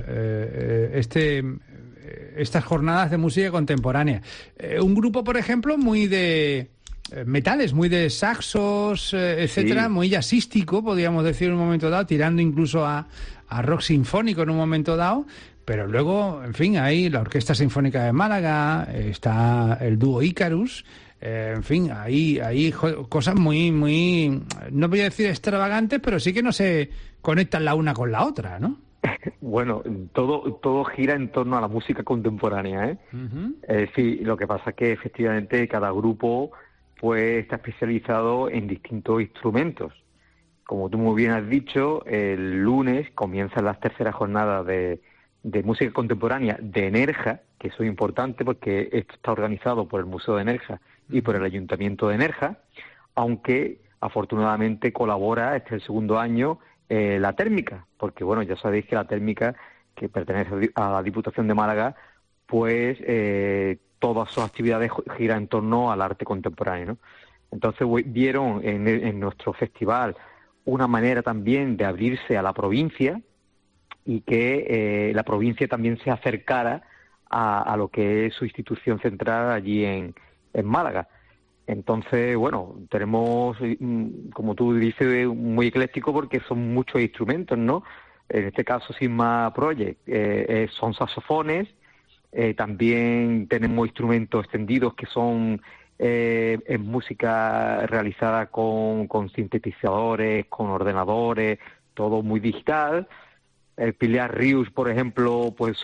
estas jornadas de música contemporánea. Un grupo, por ejemplo, muy de metales, muy de saxos, etcétera, muy jazzístico, podríamos decir en un momento dado, tirando incluso a rock sinfónico en un momento dado. Pero luego, en fin, hay la Orquesta Sinfónica de Málaga, está el dúo Icarus, en fin, hay cosas muy, no voy a decir extravagantes, pero sí que no se conectan la una con la otra, ¿no? Bueno, todo gira en torno a la música contemporánea, ¿eh? Sí, lo que pasa es que efectivamente cada grupo pues está especializado en distintos instrumentos. Como tú muy bien has dicho, el lunes comienzan las terceras jornadas de música contemporánea de Nerja, que eso es importante porque esto está organizado por el Museo de Nerja y por el Ayuntamiento de Nerja, aunque afortunadamente colabora, este es el segundo año, la Térmica, porque bueno, ya sabéis que la Térmica, que pertenece a la Diputación de Málaga, pues todas sus actividades giran en torno al arte contemporáneo, ¿no? Entonces vieron en nuestro festival una manera también de abrirse a la provincia y que la provincia también se acercara a lo que es su institución central allí en Málaga. Entonces, bueno, tenemos, como tú dices, muy ecléctico porque son muchos instrumentos, ¿no? En este caso, Sigma Project, son saxofones, también tenemos instrumentos extendidos que son en música realizada con sintetizadores, con ordenadores, todo muy digital. El Pilar Rius, por ejemplo, pues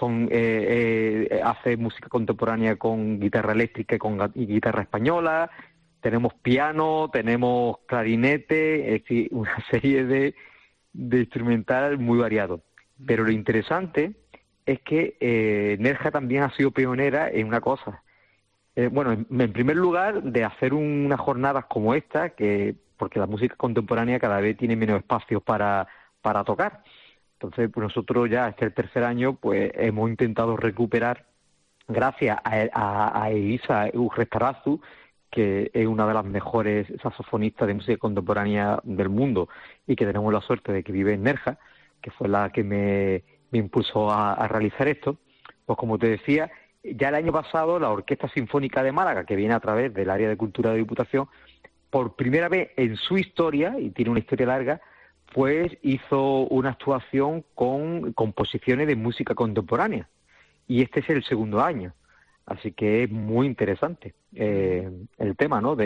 hace música contemporánea con guitarra eléctrica y guitarra española. Tenemos piano, tenemos clarinete, es decir, una serie de instrumental muy variado. Pero lo interesante es que Nerja también ha sido pionera en una cosa. Bueno, en primer lugar, de hacer unas jornadas como esta, porque la música contemporánea cada vez tiene menos espacios para tocar. Entonces, pues nosotros ya, el tercer año, pues hemos intentado recuperar, gracias a Elisa Urrestarazu, que es una de las mejores saxofonistas de música contemporánea del mundo y que tenemos la suerte de que vive en Nerja, que fue la que me impulsó a realizar esto. Pues como te decía, ya el año pasado la Orquesta Sinfónica de Málaga, que viene a través del área de cultura de Diputación, por primera vez en su historia, y tiene una historia larga, pues hizo una actuación con composiciones de música contemporánea. Y este es el segundo año. Así que es muy interesante el tema, ¿no?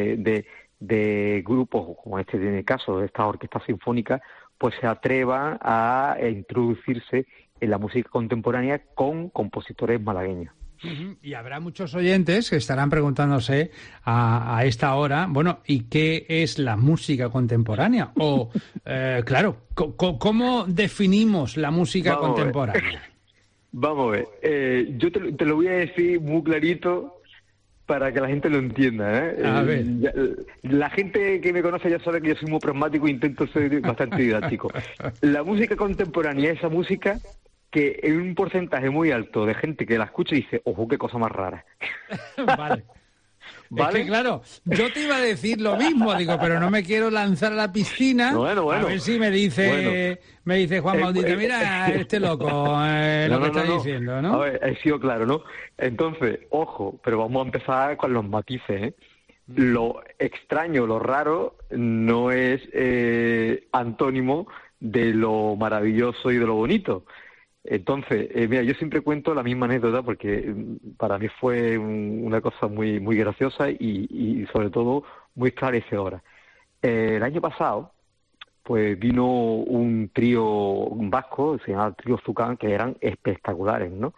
De grupos, como en el caso de esta orquesta sinfónica, pues se atrevan a introducirse en la música contemporánea con compositores malagueños. Y habrá muchos oyentes que estarán preguntándose a esta hora, bueno, ¿y qué es la música contemporánea? O, claro, ¿cómo definimos la música contemporánea? Vamos a ver, yo te lo voy a decir muy clarito para que la gente lo entienda, ¿eh? A ver. La gente que me conoce ya sabe que yo soy muy pragmático e intento ser bastante didáctico. La música contemporánea es esa música que en un porcentaje muy alto de gente que la escucha y dice, ojo, qué cosa más rara. Vale. ¿Vale? Es que, claro, yo te iba a decir lo mismo, digo, pero no me quiero lanzar a la piscina. Bueno. A ver si me dice Juan Bautista, mira, este loco, lo que está diciendo, ¿no? A ver, he sido claro, ¿no? Entonces, ojo, pero vamos a empezar con los matices, ¿eh? Lo extraño, lo raro, no es antónimo de lo maravilloso y de lo bonito. Entonces, mira, yo siempre cuento la misma anécdota porque para mí fue una cosa muy muy graciosa y sobre todo muy esclarecedora. El año pasado, pues vino un trío vasco, se llamaba Trío Zucán, que eran espectaculares, ¿no?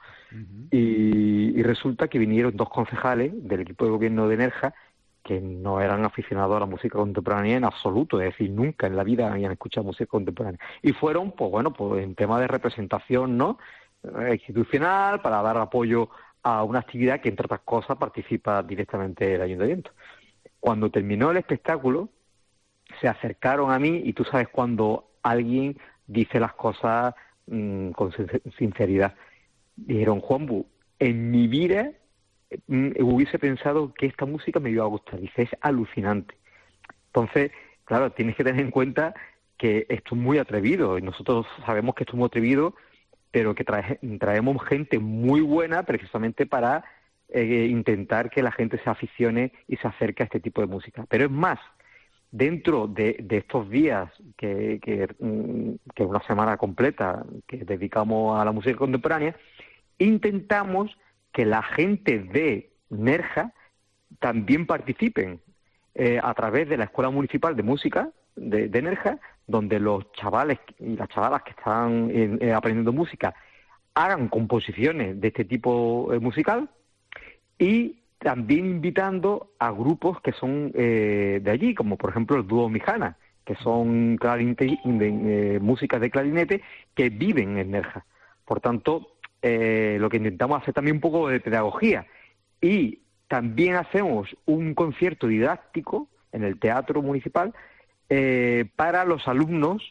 Y resulta que vinieron dos concejales del equipo de gobierno de Nerja que no eran aficionados a la música contemporánea en absoluto, es decir, nunca en la vida habían escuchado música contemporánea. Y fueron, pues bueno, pues en tema de representación, ¿no?, institucional, para dar apoyo a una actividad que, entre otras cosas, participa directamente el ayuntamiento. Cuando terminó el espectáculo, se acercaron a mí, y tú sabes cuando alguien dice las cosas con sinceridad. Dijeron, Juanbu, en mi vida hubiese pensado que esta música me iba a gustar. Dice, es alucinante. Entonces, claro, tienes que tener en cuenta que esto es muy atrevido, y nosotros sabemos que esto es muy atrevido, pero que traemos gente muy buena precisamente para intentar que la gente se aficione y se acerque a este tipo de música. Pero es más, dentro de estos días, que una semana completa que dedicamos a la música contemporánea, intentamos que la gente de Nerja también participen a través de la Escuela Municipal de Música de Nerja, donde los chavales y las chavalas que están aprendiendo música hagan composiciones de este tipo musical, y también invitando a grupos que son de allí, como por ejemplo el dúo Mijana, que son músicas de clarinete que viven en Nerja. Por tanto, lo que intentamos hacer también un poco de pedagogía, y también hacemos un concierto didáctico en el Teatro Municipal para los alumnos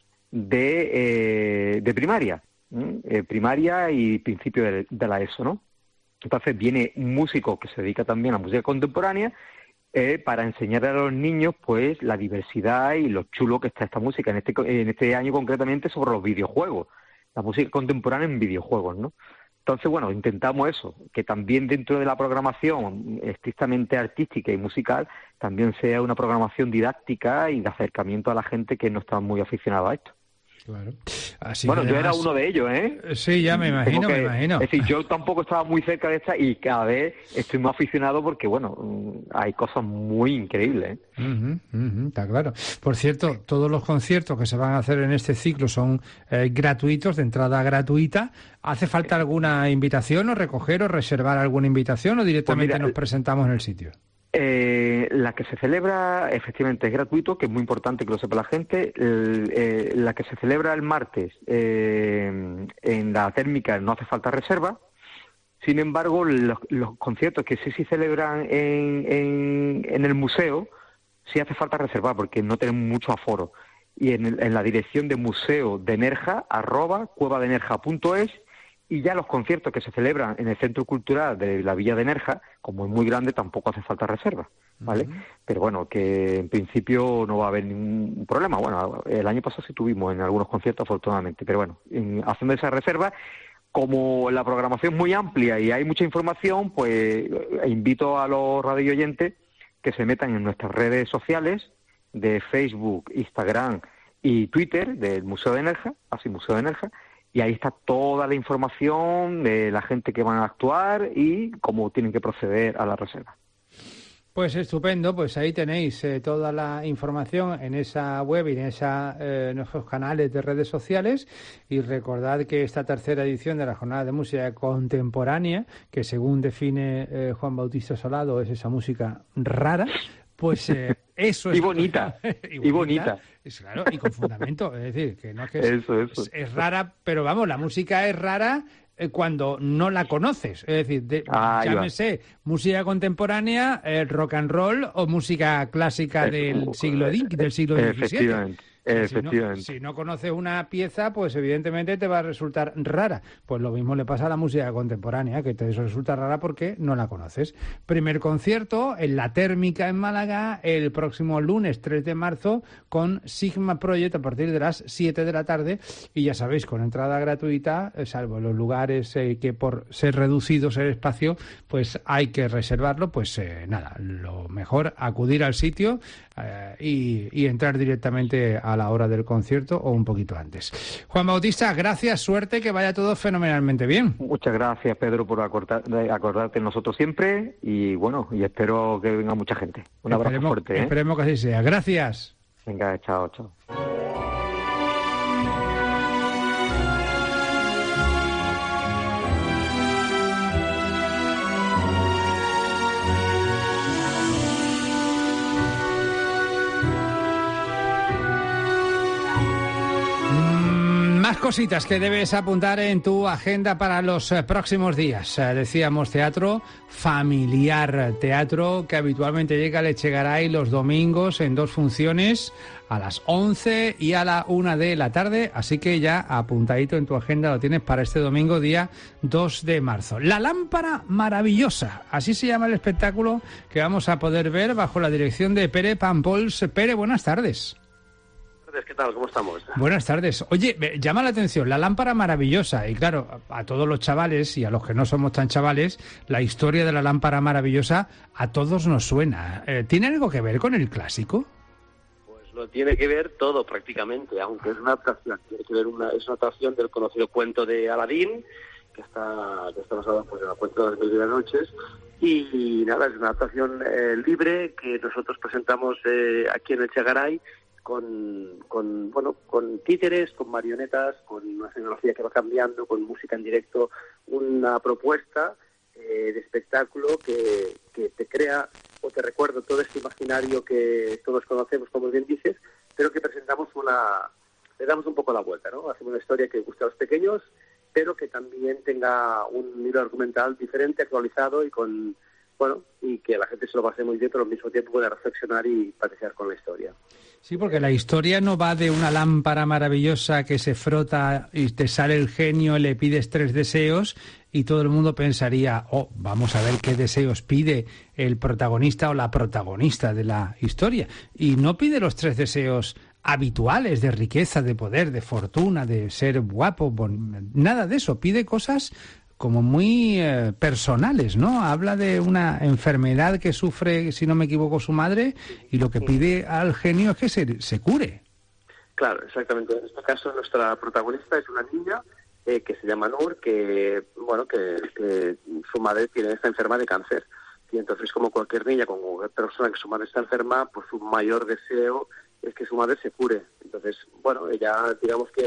de primaria, primaria y principio de la ESO, ¿no? Entonces viene un músico que se dedica también a la música contemporánea para enseñar a los niños pues la diversidad y lo chulo que está esta música, en este año concretamente sobre los videojuegos, la música contemporánea en videojuegos, ¿no? Entonces, bueno, intentamos eso, que también dentro de la programación estrictamente artística y musical también sea una programación didáctica y de acercamiento a la gente que no está muy aficionada a esto. Claro. Así bueno, además, yo era uno de ellos, ¿eh? Sí, ya me imagino. Es decir, yo tampoco estaba muy cerca de esta y cada vez estoy más aficionado porque, bueno, hay cosas muy increíbles, ¿eh? Está claro. Por cierto, todos los conciertos que se van a hacer en este ciclo son gratuitos, de entrada gratuita. ¿Hace falta alguna invitación o recoger o reservar alguna invitación o directamente pues mira, nos presentamos en el sitio? La que se celebra efectivamente es gratuito, que es muy importante que lo sepa la gente. La que se celebra el martes en la térmica no hace falta reserva, Sin embargo, los conciertos que sí celebran en el museo, sí hace falta reservar porque no tenemos mucho aforo. Y en la dirección de museo de Nerja, @cuevadenerja.es, y ya los conciertos que se celebran en el Centro Cultural de la Villa de Nerja, como es muy grande, tampoco hace falta reserva, ¿vale? Pero bueno, que en principio no va a haber ningún problema. Bueno, el año pasado sí tuvimos en algunos conciertos, afortunadamente, pero bueno, haciendo esa reserva, como la programación es muy amplia y hay mucha información, pues invito a los radioyentes que se metan en nuestras redes sociales de Facebook, Instagram y Twitter del Museo de Nerja, así Museo de Nerja, y ahí está toda la información de la gente que van a actuar y cómo tienen que proceder a la reserva. Pues estupendo, pues ahí tenéis toda la información en esa web y en nuestros canales de redes sociales, y recordad que esta tercera edición de la Jornada de Música Contemporánea, que según define Juan Bautista Solado es esa música rara, pues eso es... Y bonita, y bonita. Es claro, y con fundamento, es decir, que no es que eso. Es rara, pero vamos, la música es rara cuando no la conoces, es decir, llámese música contemporánea, rock and roll o música clásica del siglo XVII. Efectivamente. Si no conoces una pieza, pues evidentemente te va a resultar rara. Pues lo mismo le pasa a la música contemporánea, que te resulta rara porque no la conoces. Primer concierto en La Térmica en Málaga el próximo lunes 3 de marzo con Sigma Project a partir de las 7 de la tarde, y ya sabéis, con entrada gratuita, salvo los lugares que por ser reducidos el espacio pues hay que reservarlo. Pues nada, lo mejor acudir al sitio y entrar directamente a la hora del concierto o un poquito antes. Juan Bautista, gracias, suerte, que vaya todo fenomenalmente bien. Muchas gracias, Pedro, por acordarte de nosotros siempre, y bueno, y espero que venga mucha gente. Un abrazo fuerte. Esperemos que así sea. Gracias. Venga, chao. Más cositas que debes apuntar en tu agenda para los próximos días. Decíamos teatro familiar, teatro que habitualmente llega al Echegaray los domingos en 2 funciones, a las 11 y a la 1 de la tarde, así que ya apuntadito en tu agenda lo tienes para este domingo, día 2 de marzo. La lámpara maravillosa, así se llama el espectáculo que vamos a poder ver bajo la dirección de Pere Pampols. Pere, buenas tardes. ¿Qué tal? ¿Cómo estamos? Buenas tardes. Oye, me llama la atención la lámpara maravillosa, y claro, a todos los chavales y a los que no somos tan chavales, la historia de la lámpara maravillosa a todos nos suena. ¿Tiene algo que ver con el clásico? Pues lo tiene que ver todo prácticamente, aunque es una adaptación. Tiene que ver es una adaptación del conocido cuento de Aladín, que está basado pues, en el cuento de las 1000 noches. Y nada, es una adaptación libre que nosotros presentamos aquí en el Echegaray, con títeres, con marionetas, con una escenografía que va cambiando, con música en directo, una propuesta de espectáculo que te crea o te recuerda todo este imaginario que todos conocemos, como bien dices, pero que le damos un poco la vuelta, ¿no? Hacemos una historia que guste a los pequeños, pero que también tenga un hilo argumental diferente, actualizado y que la gente se lo pase muy bien, pero al mismo tiempo pueda reflexionar y pasear con la historia. Sí, porque la historia no va de una lámpara maravillosa que se frota y te sale el genio, le pides 3 deseos y todo el mundo pensaría, vamos a ver qué deseos pide el protagonista o la protagonista de la historia. Y no pide los 3 deseos habituales de riqueza, de poder, de fortuna, de ser guapo, nada de eso. Pide cosas como muy personales, ¿no? Habla de una enfermedad que sufre, si no me equivoco, su madre, y lo que pide al genio es que se cure. Claro, exactamente. En este caso, nuestra protagonista es una niña que se llama Nur, que su madre está enferma de cáncer. Y entonces, como cualquier niña, como cualquier persona que su madre está enferma, pues su mayor deseo es que su madre se cure. Entonces, ella, digamos que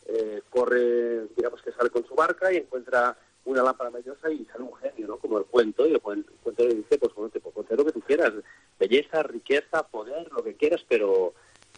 sale con su barca y encuentra una lámpara maravillosa y sale un genio, ¿no? Como el cuento, y el cuento le dice, pues bueno, te puedo contar lo que tú quieras, belleza, riqueza, poder, lo que quieras, pero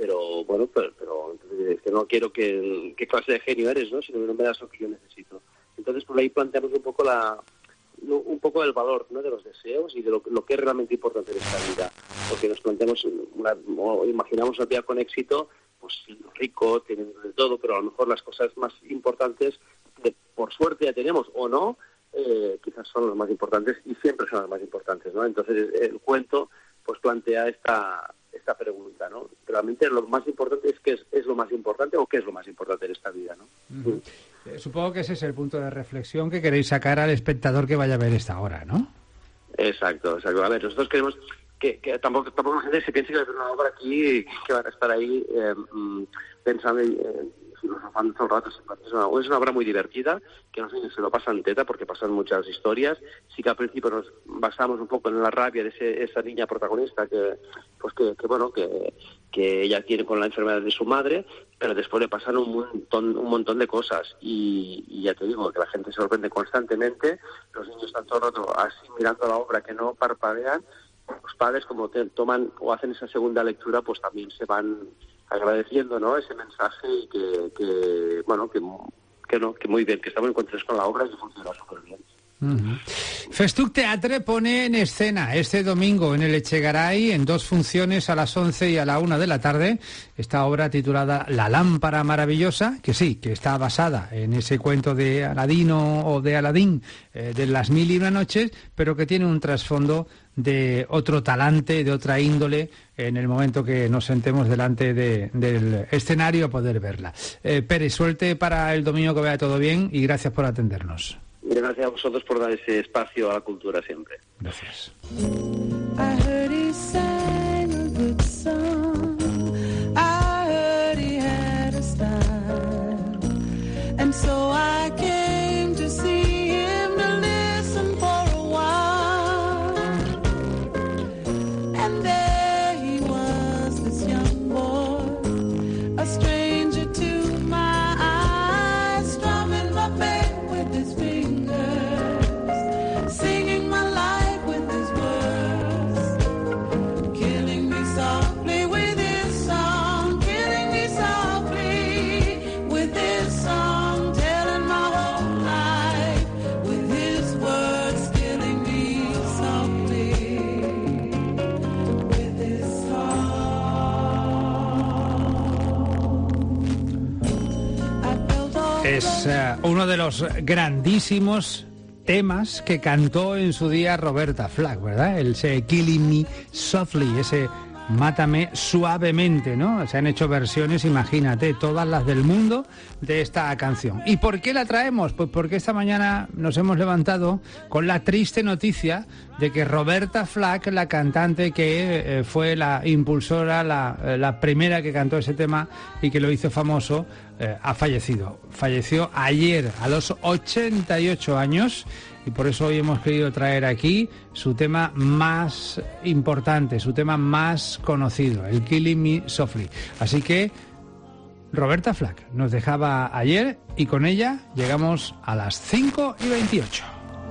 es que no quiero qué clase de genio eres, ¿no? Sino que no me das lo que yo necesito. Entonces, por ahí planteamos un poco la un poco del valor, ¿no?, de los deseos y de lo que es realmente importante en esta vida. Porque nos planteamos o imaginamos una vida con éxito, pues siendo rico, teniendo de todo, pero a lo mejor las cosas más importantes, que por suerte ya tenemos o no, quizás son las más importantes y siempre son las más importantes, ¿no? Entonces el cuento pues plantea esta pregunta, ¿no? Realmente lo más importante es qué es lo más importante o qué es lo más importante en esta vida, ¿no? Uh-huh. Supongo que ese es el punto de reflexión que queréis sacar al espectador que vaya a ver esta obra, ¿no? Exacto. A ver, nosotros queremos que tampoco la gente se piense que es una obra aquí que van a estar ahí pensando filosofando todo el rato. Es una obra muy divertida, que los niños se lo pasan teta porque pasan muchas historias. Sí que al principio nos basamos un poco en la rabia de esa niña protagonista que ella tiene con la enfermedad de su madre, pero después le pasan un montón de cosas y ya te digo que la gente se sorprende constantemente. Los niños están todo el rato así mirando la obra que no parpadean. Los padres, como toman o hacen esa segunda lectura, pues también se van agradeciendo, ¿no?, ese mensaje y que muy bien, que estamos contentos con la obra y que funciona súper bien. Uh-huh. Festuc Teatre pone en escena este domingo en el Echegaray, en 2 funciones, a las 11 y a la 1 de la tarde, esta obra titulada La lámpara maravillosa, que sí, que está basada en ese cuento de Aladino o de Aladín, de las 1001 noches, pero que tiene un trasfondo de otro talante, de otra índole, en el momento que nos sentemos delante del escenario a poder verla. Pérez, suerte para el domingo, que vaya todo bien y gracias por atendernos. Gracias a vosotros por dar ese espacio a la cultura siempre. Gracias. I heard he sang a good song. I heard he had a style. And so I came to see him, to listen for a while. And there he was, this young boy, a stranger to my eyes, strumming my bass with his fingers, singing my life with his words, killing me softly with his song, killing me softly with his song, telling my whole life with his words, killing me softly with his song. I felt all Es uno de los grandísimos temas que cantó en su día Roberta Flack, ¿verdad? Ese Killing Me Softly, ese Mátame suavemente, ¿no? Se han hecho versiones, imagínate, todas las del mundo de esta canción. ¿Y por qué la traemos? Pues porque esta mañana nos hemos levantado con la triste noticia de que Roberta Flack, la cantante que fue la impulsora, la primera que cantó ese tema y que lo hizo famoso, ha fallecido. Falleció ayer a los 88 años. Y por eso hoy hemos querido traer aquí su tema más importante, su tema más conocido, el Killing Me Softly. Así que Roberta Flack nos dejaba ayer y con ella llegamos a las 5:28.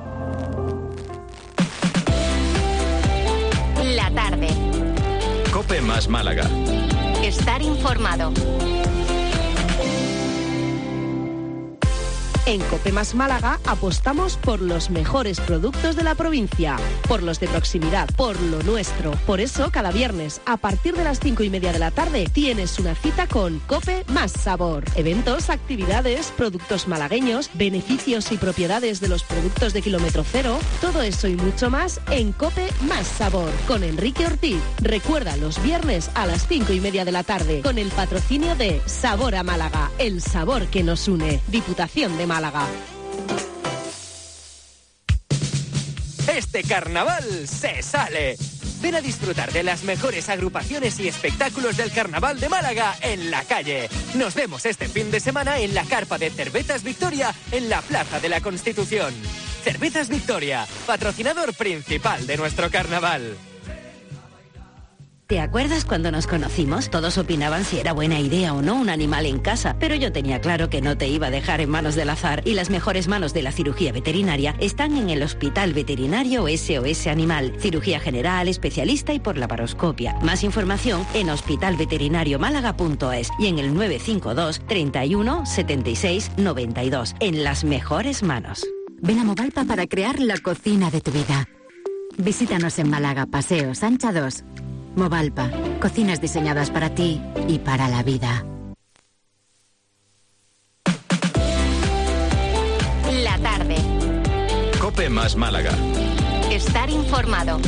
La tarde. COPE más Málaga. Estar informado. En COPE más Málaga apostamos por los mejores productos de la provincia, por los de proximidad, por lo nuestro. Por eso, cada viernes, a partir de las 5:30 de la tarde, tienes una cita con COPE más Sabor. Eventos, actividades, productos malagueños, beneficios y propiedades de los productos de kilómetro cero, todo eso y mucho más en COPE más Sabor, con Enrique Ortiz. Recuerda, los viernes a las 5:30 de la tarde, con el patrocinio de Sabor a Málaga, el sabor que nos une. Diputación de Málaga. Este carnaval se sale. Ven a disfrutar de las mejores agrupaciones y espectáculos del Carnaval de Málaga en la calle. Nos vemos este fin de semana en la carpa de Cervezas Victoria en la Plaza de la Constitución. Cervezas Victoria, patrocinador principal de nuestro carnaval. ¿Te acuerdas cuando nos conocimos? Todos opinaban si era buena idea o no un animal en casa, pero yo tenía claro que no te iba a dejar en manos del azar y las mejores manos de la cirugía veterinaria están en el Hospital Veterinario SOS Animal. Cirugía general, especialista y por laparoscopia. Más información en hospitalveterinariomálaga.es y en el 952 31 76 92. En las mejores manos. Ven a Movalpa para crear la cocina de tu vida. Visítanos en Málaga, Paseo Sancha 2. Movalpa, cocinas diseñadas para ti y para la vida. La tarde. Cope más Málaga. Estar informado.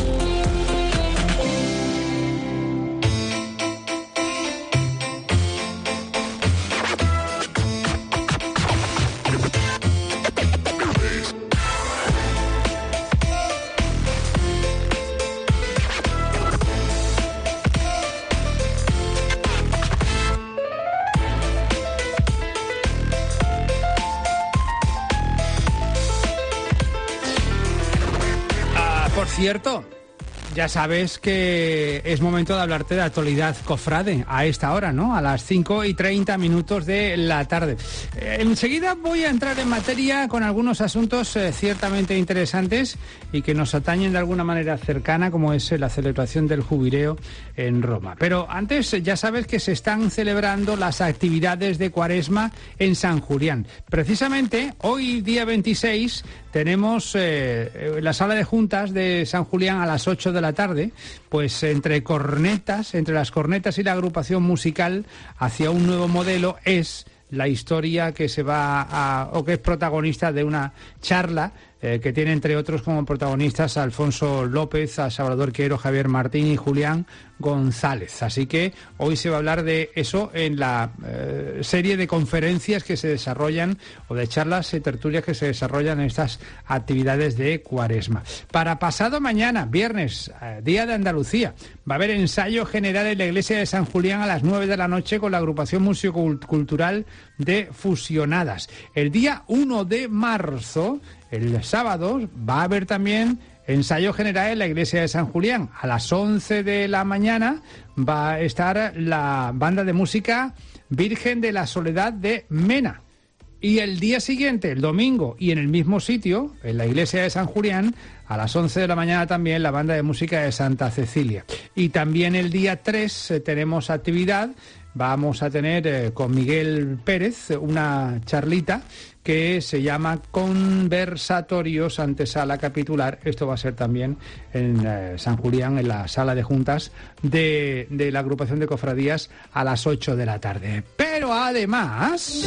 Por cierto, ya sabes que es momento de hablarte de actualidad cofrade a esta hora, ¿no? A las 5:30 de la tarde. Enseguida voy a entrar en materia con algunos asuntos ciertamente interesantes y que nos atañen de alguna manera cercana, como es la celebración del Jubileo en Roma. Pero antes, ya sabes que se están celebrando las actividades de Cuaresma en San Julián. Precisamente hoy, día 26, tenemos la sala de juntas de San Julián a las 8 de la tarde, pues entre las cornetas y la agrupación musical hacia un nuevo modelo es la historia que se va o que es protagonista de una charla que tiene entre otros como protagonistas a Alfonso López, a Salvador Quero, Javier Martín y Julián González. Así que hoy se va a hablar de eso en la serie de conferencias que se desarrollan, o de charlas y tertulias que se desarrollan en estas actividades de Cuaresma. Para pasado mañana, viernes, Día de Andalucía, va a haber ensayo general en la iglesia de San Julián a las 9 de la noche con la agrupación musicocultural de Fusionadas. El día 1 de marzo, el sábado, va a haber también ensayo general en la iglesia de San Julián. A las 11 de la mañana va a estar la banda de música Virgen de la Soledad de Mena. Y el día siguiente, el domingo, y en el mismo sitio, en la iglesia de San Julián, a las 11 de la mañana también la banda de música de Santa Cecilia. Y también el día 3 tenemos actividad. Vamos a tener con Miguel Pérez una charlita que se llama Conversatorios Antesala Capitular. Esto va a ser también en San Julián, en la sala de juntas de la agrupación de cofradías a las 8 de la tarde. Pero además,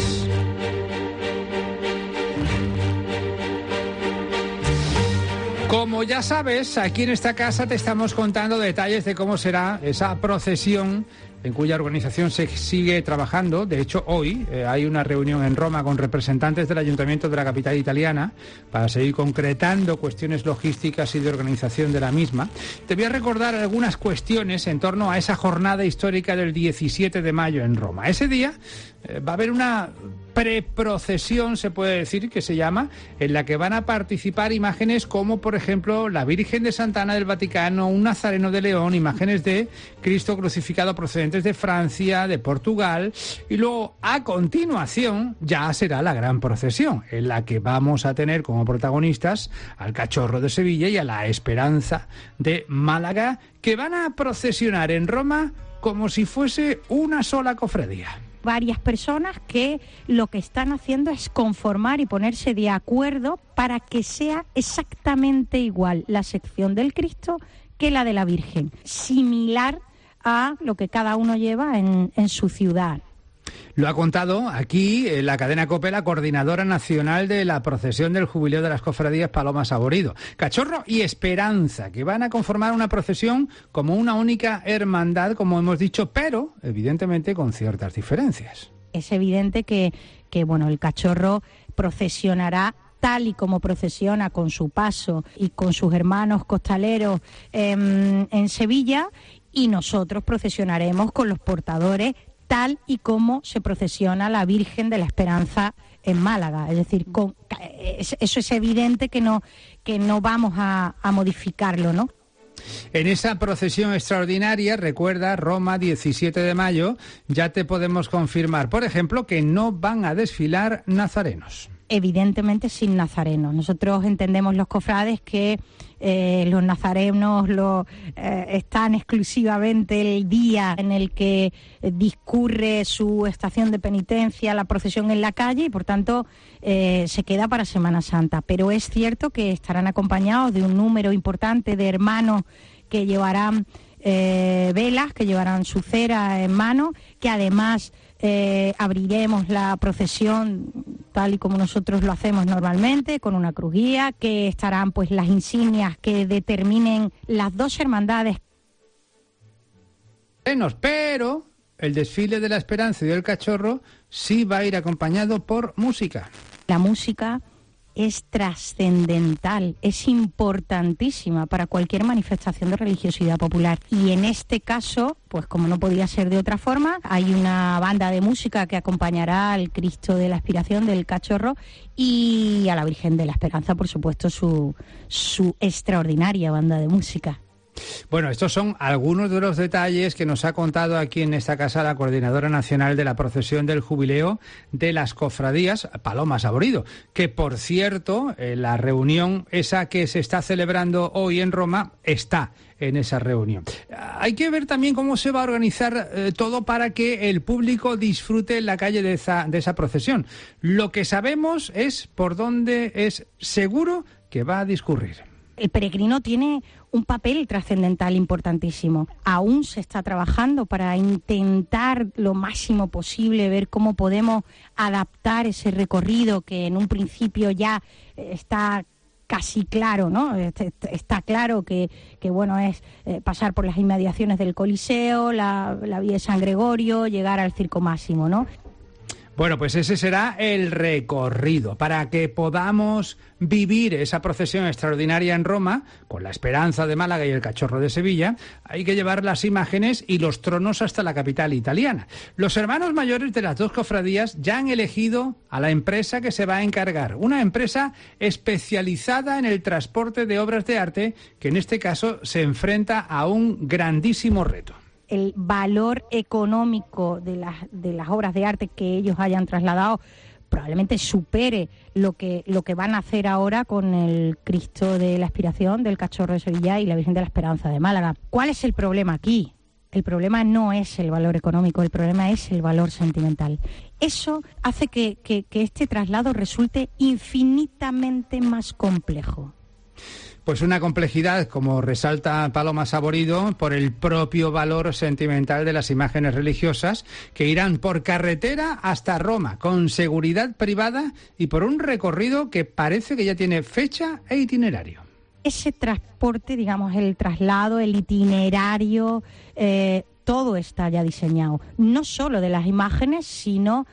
como ya sabes, aquí en esta casa te estamos contando detalles de cómo será esa procesión en cuya organización se sigue trabajando. De hecho, hoy hay una reunión en Roma con representantes del Ayuntamiento de la capital italiana para seguir concretando cuestiones logísticas y de organización de la misma. Te voy a recordar algunas cuestiones en torno a esa jornada histórica del 17 de mayo en Roma. Ese día va a haber una preprocesión, se puede decir, que se llama, en la que van a participar imágenes como, por ejemplo, la Virgen de Santa Ana del Vaticano, un Nazareno de León, imágenes de Cristo crucificado procedentes de Francia, de Portugal, y luego, a continuación, ya será la gran procesión, en la que vamos a tener como protagonistas al Cachorro de Sevilla y a la Esperanza de Málaga, que van a procesionar en Roma como si fuese una sola cofradía. Varias personas que lo que están haciendo es conformar y ponerse de acuerdo para que sea exactamente igual la sección del Cristo que la de la Virgen, similar a lo que cada uno lleva en su ciudad. Lo ha contado aquí en la cadena COPE la coordinadora nacional de la procesión del Jubileo de las Cofradías, Paloma Saborido. Cachorro y Esperanza, que van a conformar una procesión como una única hermandad, como hemos dicho, pero evidentemente con ciertas diferencias. Es evidente que bueno, el Cachorro procesionará tal y como procesiona con su paso y con sus hermanos costaleros en Sevilla, y nosotros procesionaremos con los portadores tal y como se procesiona la Virgen de la Esperanza en Málaga. Es decir, eso es evidente que no vamos a modificarlo, ¿no? En esa procesión extraordinaria, recuerda, Roma, 17 de mayo, ya te podemos confirmar, por ejemplo, que no van a desfilar nazarenos. evidentemente sin nazarenos. Nosotros entendemos los cofrades que los nazarenos están exclusivamente el día en el que discurre su estación de penitencia, la procesión en la calle, y por tanto se queda para Semana Santa. Pero es cierto que estarán acompañados de un número importante de hermanos que llevarán velas, que llevarán su cera en mano, que además abriremos la procesión tal y como nosotros lo hacemos normalmente, con una cruz guía, que estarán pues las insignias que determinen las dos hermandades. Pero el desfile de la Esperanza y del Cachorro sí va a ir acompañado por música. La música es trascendental, es importantísima para cualquier manifestación de religiosidad popular. Y en este caso, pues como no podía ser de otra forma, hay una banda de música que acompañará al Cristo de la Expiración del Cachorro y a la Virgen de la Esperanza, por supuesto, su extraordinaria banda de música. Bueno, estos son algunos de los detalles que nos ha contado aquí en esta casa la Coordinadora Nacional de la Procesión del Jubileo de las Cofradías, Paloma Saborido, que por cierto, la reunión esa que se está celebrando hoy en Roma está en esa reunión. Hay que ver también cómo se va a organizar todo para que el público disfrute en la calle de esa procesión. Lo que sabemos es por dónde es seguro que va a discurrir. El peregrino tiene un papel trascendental importantísimo. Aún se está trabajando para intentar lo máximo posible ver cómo podemos adaptar ese recorrido que en un principio ya está casi claro, ¿no? Está claro que bueno, es pasar por las inmediaciones del Coliseo, la vía de San Gregorio, llegar al Circo Máximo, ¿no? Bueno, pues ese será el recorrido para que podamos vivir esa procesión extraordinaria en Roma, con la Esperanza de Málaga y el Cachorro de Sevilla. Hay que llevar las imágenes y los tronos hasta la capital italiana. Los hermanos mayores de las dos cofradías ya han elegido a la empresa que se va a encargar, una empresa especializada en el transporte de obras de arte, que en este caso se enfrenta a un grandísimo reto. El valor económico de las obras de arte que ellos hayan trasladado probablemente supere lo que van a hacer ahora con el Cristo de la Expiración del Cachorro de Sevilla y la Virgen de la Esperanza de Málaga. ¿Cuál es el problema aquí? El problema no es el valor económico, el problema es el valor sentimental. Eso hace que este traslado resulte infinitamente más complejo. Pues una complejidad, como resalta Paloma Saborido, por el propio valor sentimental de las imágenes religiosas que irán por carretera hasta Roma, con seguridad privada y por un recorrido que parece que ya tiene fecha e itinerario. Ese transporte, digamos, el traslado, el itinerario, todo está ya diseñado. No solo de las imágenes, sino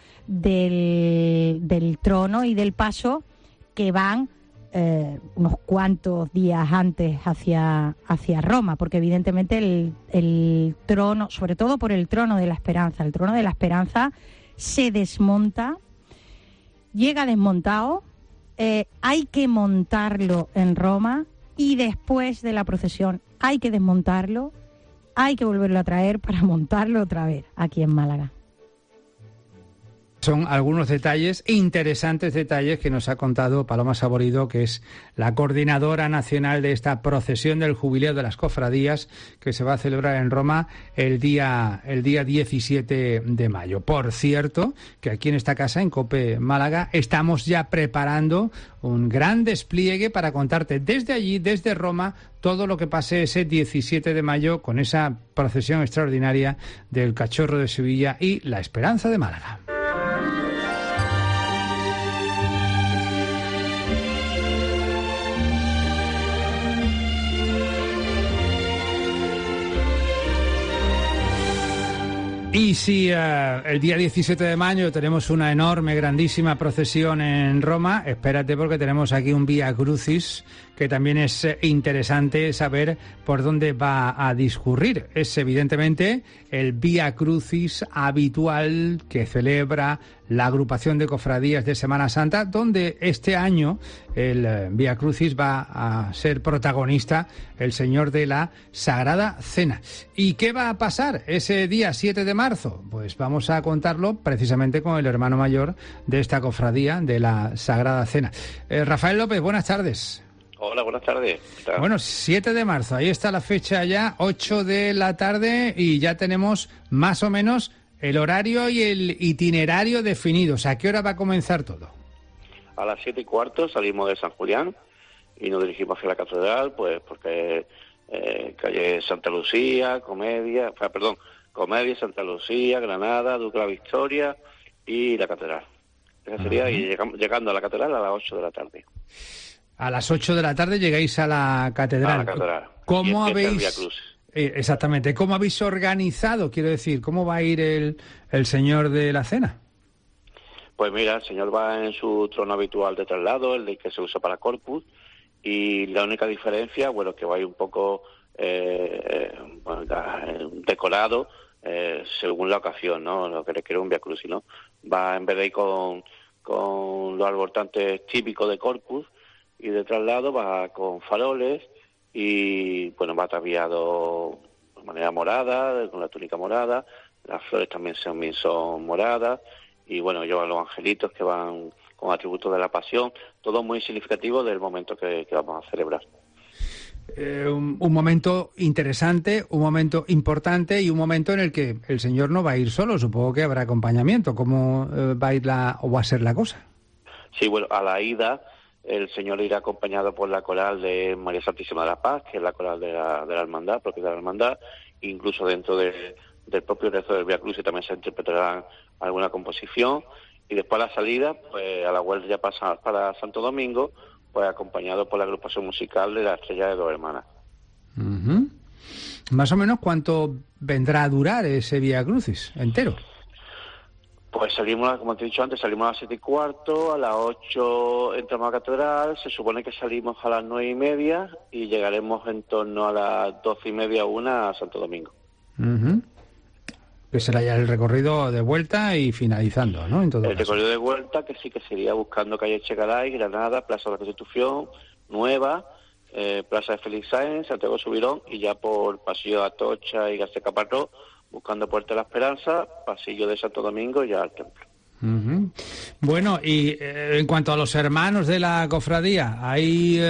del trono y del paso que van unos cuantos días antes hacia Roma, porque evidentemente el trono, sobre todo por el trono de la Esperanza, el trono de la Esperanza se desmonta, llega desmontado, hay que montarlo en Roma y después de la procesión hay que desmontarlo, hay que volverlo a traer para montarlo otra vez aquí en Málaga. Son algunos detalles, interesantes detalles, que nos ha contado Paloma Saborido, que es la coordinadora nacional de esta procesión del Jubileo de las Cofradías, que se va a celebrar en Roma el día 17 de mayo. Por cierto, que aquí en esta casa, en COPE Málaga, estamos ya preparando un gran despliegue para contarte desde allí, desde Roma, todo lo que pase ese 17 de mayo con esa procesión extraordinaria del Cachorro de Sevilla y la Esperanza de Málaga. Y si el día 17 de mayo tenemos una enorme, grandísima procesión en Roma, espérate porque tenemos aquí un Vía Crucis que también es interesante saber por dónde va a discurrir. Es evidentemente el Vía Crucis habitual que celebra la agrupación de cofradías de Semana Santa, donde este año el Vía Crucis va a ser protagonista el Señor de la Sagrada Cena. ¿Y qué va a pasar ese día 7 de marzo? Pues vamos a contarlo precisamente con el hermano mayor de esta cofradía de la Sagrada Cena. Rafael López, buenas tardes. Hola, buenas tardes. Bueno, 7 de marzo, ahí está la fecha ya, 8 de la tarde, y ya tenemos más o menos el horario y el itinerario definidos. ¿A qué hora va a comenzar todo? A las 7:15 salimos de San Julián y nos dirigimos hacia la catedral, pues porque calle Santa Lucía, Comedia, Santa Lucía, Granada, Duque de la Victoria y la catedral. Esa sería, y llegando a la catedral a las 8 de la tarde. A las 8 de la tarde llegáis a la catedral. A la catedral. ¿Cómo Y habéis...? el Vía Crucis. Exactamente. ¿Cómo habéis organizado? Quiero decir, ¿cómo va a ir el Señor de la Cena? Pues mira, el Señor va en su trono habitual de traslado, el que se usa para Corpus, y la única diferencia, bueno, que va a ir un poco decorado según la ocasión, ¿no? Lo que requiere un Vía Crucis, ¿no? Va, en vez de ir con los albortantes típicos de Corpus y de traslado, va con faroles y, bueno, va ataviado de manera morada, con la túnica morada, las flores también son moradas, y, bueno, llevan los angelitos que van con atributos de la pasión, todo muy significativo del momento que vamos a celebrar. Un momento interesante, un momento importante y un momento en el que el Señor no va a ir solo, supongo que habrá acompañamiento. ¿Cómo va a ir o va a ser la cosa? Sí, bueno, a la ida el Señor irá acompañado por la coral de María Santísima de la Paz, que es la coral de la Hermandad, propia de la Hermandad. Incluso dentro del propio rezo del Vía Crucis también se interpretará alguna composición. Y después a la salida, pues a la vuelta ya pasa para Santo Domingo, pues acompañado por la agrupación musical de la Estrella de Dos Hermanas. Uh-huh. Más o menos, ¿cuánto vendrá a durar ese Vía Crucis entero? Pues salimos, como te he dicho antes, salimos a las 7:15, a las 8 entramos a la catedral, se supone que salimos a las 9:30 y llegaremos en torno a las 12:30, 1 a Santo Domingo. Uh-huh. Que será ya el recorrido de vuelta y finalizando, ¿no? En todo el caso. recorrido de vuelta, que sí que sería buscando calle Echegaray, Granada, Plaza de la Constitución, Nueva, Plaza de Félix Sáenz, Santiago Subirón, y ya por Pasillo de Atocha y García Caparrós, buscando Puerta de la Esperanza, Pasillo de Santo Domingo y ya al templo. Uh-huh. Bueno, y en cuanto a los hermanos de la cofradía, ¿hay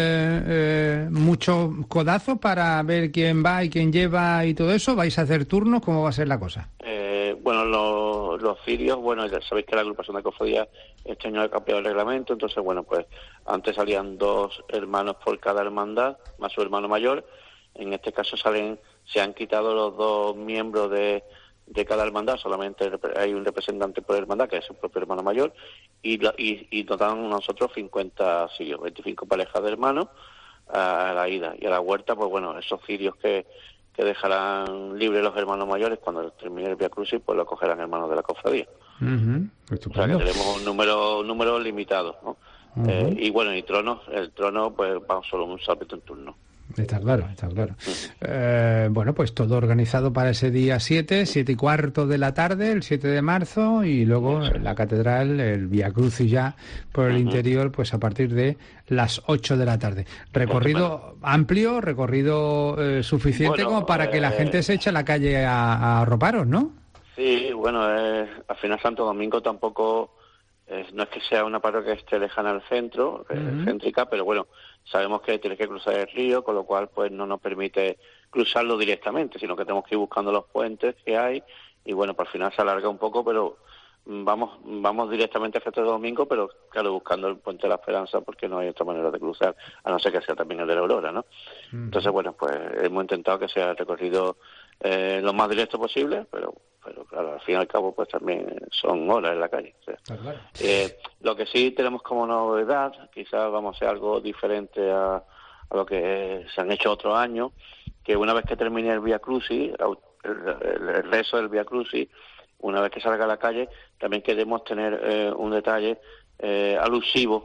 mucho codazo para ver quién va y quién lleva y todo eso? ¿Vais a hacer turnos? ¿Cómo va a ser la cosa? Bueno, los cirios, bueno, ya sabéis que la agrupación de cofradía este año ha cambiado el reglamento, entonces, bueno, pues antes salían 2 hermanos por cada hermandad, más su hermano mayor. En este caso se han quitado los 2 miembros de cada hermandad, solamente hay un representante por hermandad, que es su propio hermano mayor, y nos dan nosotros 50 cirios, 25 parejas de hermanos a la ida. Y a la vuelta, pues bueno, esos cirios que dejarán libres los hermanos mayores cuando termine el Vía Crucis, pues lo cogerán hermanos de la cofradía. Uh-huh. O sea que tenemos un número limitado, ¿no? Uh-huh. Y bueno, el trono, pues vamos solo un salpito en turno. Está claro, está claro. Bueno, pues todo organizado para ese día 7:15 de la tarde, el 7 de marzo, y luego la catedral, el Vía Crucis ya por el interior, pues a partir de las 8 de la tarde. Recorrido amplio, recorrido suficiente como para que la gente se eche a la calle a arroparos, ¿no? Sí, bueno, al final Santo Domingo tampoco... no es que sea una parroquia que esté lejana al centro, céntrica, pero bueno, sabemos que tienes que cruzar el río, con lo cual pues no nos permite cruzarlo directamente, sino que tenemos que ir buscando los puentes que hay, y bueno, por final se alarga un poco, pero vamos directamente a Santo Domingo, pero claro, buscando el puente de la Esperanza, porque no hay otra manera de cruzar, a no ser que sea también el de la Aurora, ¿no? Entonces, bueno, pues hemos intentado que sea el recorrido lo más directo posible, pero claro, al fin y al cabo pues también son horas en la calle. O sea, claro. Lo que sí tenemos como novedad, quizás vamos a hacer algo diferente a lo que se han hecho otros años, que una vez que termine el Vía Crucis, el rezo del Vía Crucis, una vez que salga a la calle, también queremos tener un detalle alusivo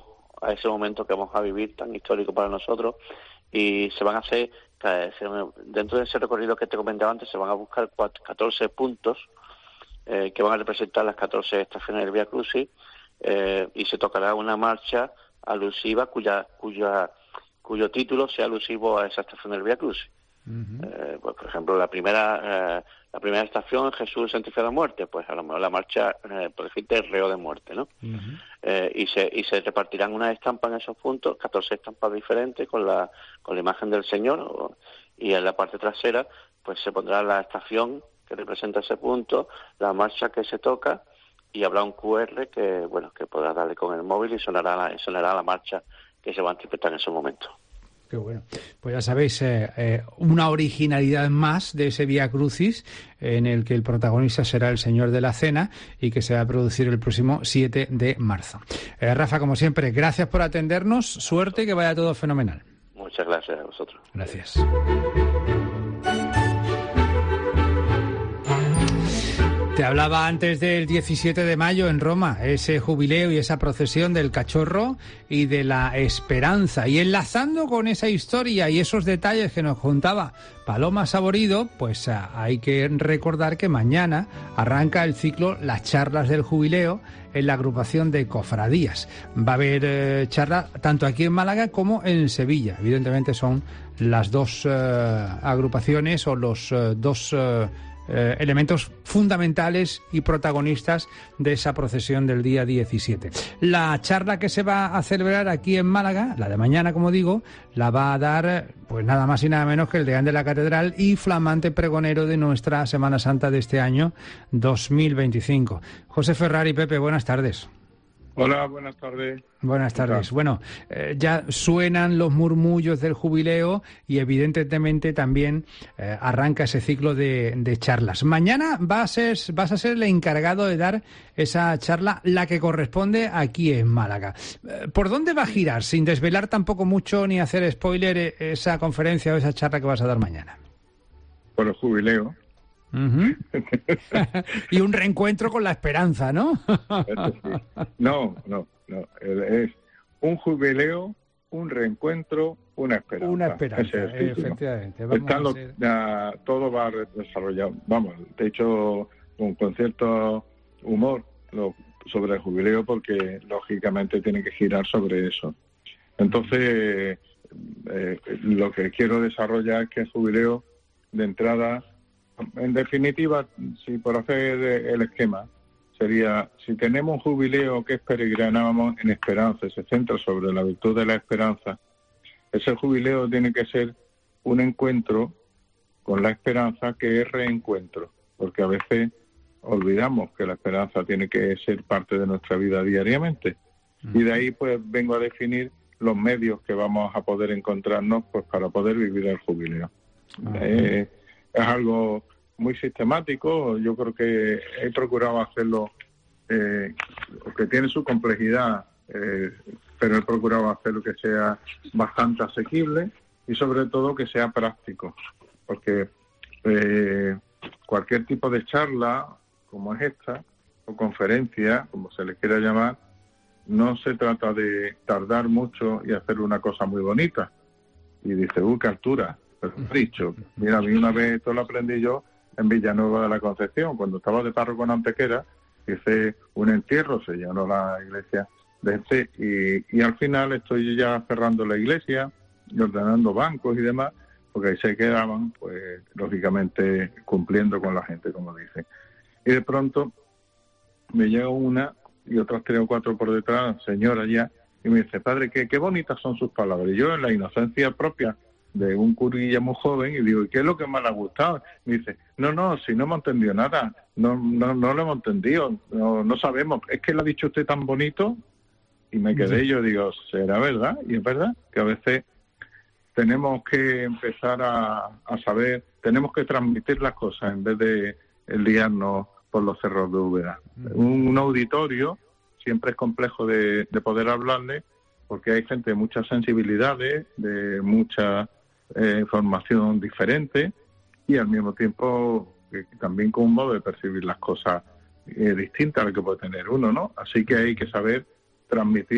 a ese momento que vamos a vivir tan histórico para nosotros, y se van a hacer, dentro de ese recorrido que te comentaba antes, se van a buscar 14 puntos que van a representar las 14 estaciones del Vía Crucis, y se tocará una marcha alusiva cuyo título sea alusivo a esa estación del Vía Crucis. Pues, por ejemplo, la primera estación, Jesús santificado a muerte, pues a lo mejor la marcha, por decirte, el reo de muerte, ¿no? Y se repartirán unas estampas en esos puntos, 14 estampas diferentes con la imagen del Señor, y en la parte trasera pues se pondrá la estación que representa ese punto, la marcha que se toca, y habrá un QR que podrá darle con el móvil y sonará la marcha que se va a interpretar en ese momento. Qué bueno. Pues ya sabéis, una originalidad más de ese Vía Crucis, en el que el protagonista será el Señor de la Cena, y que se va a producir el próximo 7 de marzo. Rafa, como siempre, gracias por atendernos. Suerte y que vaya todo fenomenal. Muchas gracias a vosotros. Gracias. Te hablaba antes del 17 de mayo en Roma, ese jubileo y esa procesión del Cachorro y de la Esperanza. Y enlazando con esa historia y esos detalles que nos contaba Paloma Saborido, pues hay que recordar que mañana arranca el ciclo Las Charlas del Jubileo en la agrupación de cofradías. Va a haber charlas tanto aquí en Málaga como en Sevilla. Evidentemente son las dos agrupaciones o los dos elementos fundamentales y protagonistas de esa procesión del día 17. La charla que se va a celebrar aquí en Málaga, la de mañana, como digo, la va a dar pues nada más y nada menos que el deán de la catedral y flamante pregonero de nuestra Semana Santa de este año 2025. José Ferrari. Pepe, buenas tardes. Hola, buenas tardes. Buenas tardes. Bueno, ya suenan los murmullos del jubileo y evidentemente también arranca ese ciclo de charlas. Mañana vas a ser el encargado de dar esa charla, la que corresponde aquí en Málaga. ¿Por dónde va a girar, sin desvelar tampoco mucho ni hacer spoiler, esa conferencia o esa charla que vas a dar mañana? Por el jubileo. Y un reencuentro con la esperanza, ¿no? No. Es un jubileo, un reencuentro, una esperanza. Una esperanza, efectivamente. Todo va desarrollado. Vamos, de hecho, con cierto humor sobre el jubileo, porque lógicamente tiene que girar sobre eso. Entonces, lo que quiero desarrollar es que el jubileo, de entrada, en definitiva, si por hacer el esquema, sería, si tenemos un jubileo que es peregrinamos en esperanza, se centra sobre la virtud de la esperanza, ese jubileo tiene que ser un encuentro con la esperanza que es reencuentro, porque a veces olvidamos que la esperanza tiene que ser parte de nuestra vida diariamente. Y de ahí pues vengo a definir los medios que vamos a poder encontrarnos pues para poder vivir el jubileo. Es algo muy sistemático, yo creo que he procurado hacerlo, que tiene su complejidad, pero he procurado hacerlo que sea bastante asequible y sobre todo que sea práctico, porque cualquier tipo de charla como es esta, o conferencia, como se le quiera llamar, no se trata de tardar mucho y hacer una cosa muy bonita. Y dice, qué altura, pero he dicho, mira, a mí una vez esto lo aprendí yo en Villanueva de la Concepción, cuando estaba de párroco en Antequera, hice un entierro, se llenó la iglesia de y al final estoy ya cerrando la iglesia y ordenando bancos y demás, porque ahí se quedaban, pues lógicamente cumpliendo con la gente, como dice. Y de pronto me llega una y otras 3 o 4 por detrás, señora ya, y me dice, padre, qué bonitas son sus palabras. Y yo, en la inocencia propia de un curilla muy joven, y digo, ¿y qué es lo que más le ha gustado? Me dice, no, si no hemos entendido nada, no lo hemos entendido, no sabemos, es que lo ha dicho usted tan bonito, y me quedé, yo digo, ¿será verdad? Y es verdad que a veces tenemos que empezar a saber, tenemos que transmitir las cosas en vez de liarnos por los cerros de Úbeda. Un auditorio siempre es complejo de poder hablarle, porque hay gente de muchas sensibilidades, de mucha información diferente, y al mismo tiempo también con un modo de percibir las cosas distintas al que puede tener uno, ¿no? Así que hay que saber transmitir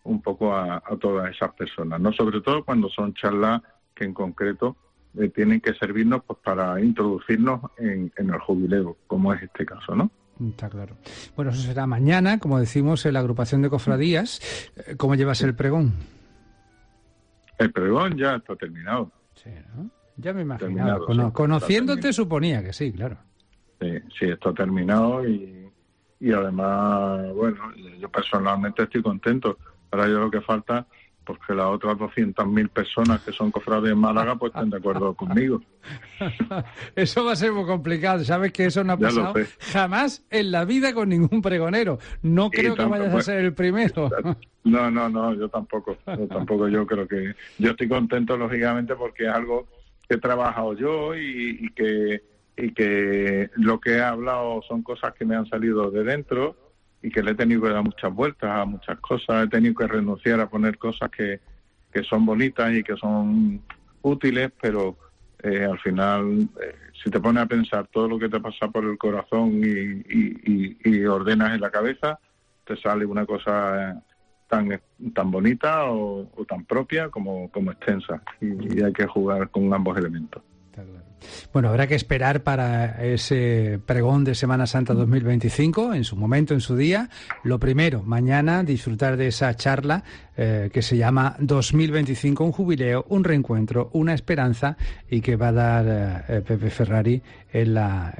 un poco a todas esas personas, ¿no? Sobre todo cuando son charlas que en concreto tienen que servirnos pues para introducirnos en el jubileo, como es este caso, ¿no? Está claro. Bueno, eso será mañana, como decimos, en la agrupación de cofradías. ¿Cómo llevas el pregón? El pregón ya está terminado. Sí, ¿no? Ya me imaginaba. Conociéndote suponía que sí, claro. Sí, está terminado y además, bueno, yo personalmente estoy contento. Ahora yo lo que falta, pues que las otras 200.000 personas que son cofrades en Málaga pues estén de acuerdo conmigo. Eso va a ser muy complicado. ¿Sabes que eso no ha pasado jamás en la vida con ningún pregonero? No creo que vayas a ser el primero. No, yo tampoco. Yo creo que... Yo estoy contento, lógicamente, porque es algo que he trabajado yo y que lo que he hablado son cosas que me han salido de dentro y que le he tenido que dar muchas vueltas a muchas cosas. He tenido que renunciar a poner cosas que son bonitas y que son útiles, pero al final, si te pones a pensar todo lo que te pasa por el corazón y ordenas en la cabeza, te sale una cosa tan bonita o tan propia como extensa, y hay que jugar con ambos elementos. Bueno, habrá que esperar para ese pregón de Semana Santa 2025, en su momento, en su día. Lo primero, mañana disfrutar de esa charla que se llama 2025, un jubileo, un reencuentro, una esperanza, y que va a dar Pepe Ferrari en la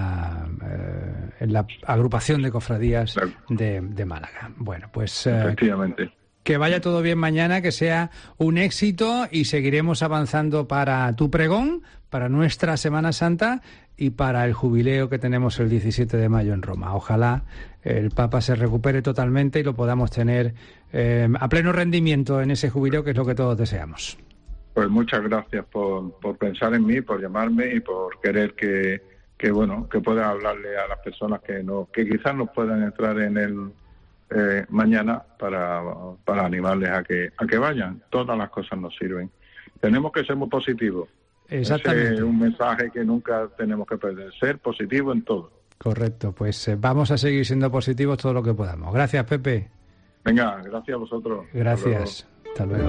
agrupación de cofradías de Málaga. Bueno, pues... efectivamente. Que vaya todo bien mañana, que sea un éxito, y seguiremos avanzando para tu pregón, para nuestra Semana Santa y para el jubileo que tenemos el 17 de mayo en Roma. Ojalá el Papa se recupere totalmente y lo podamos tener a pleno rendimiento en ese jubileo, que es lo que todos deseamos. Pues muchas gracias por pensar en mí, por llamarme y por querer que pueda hablarle a las personas que quizás no puedan entrar en el mañana para animarles a que vayan. Todas las cosas nos sirven. Tenemos que ser muy positivos. Exactamente. Ese es un mensaje que nunca tenemos que perder. Ser positivo en todo. Correcto. Pues vamos a seguir siendo positivos todo lo que podamos. Gracias, Pepe. Venga, gracias a vosotros. Gracias. Hasta luego.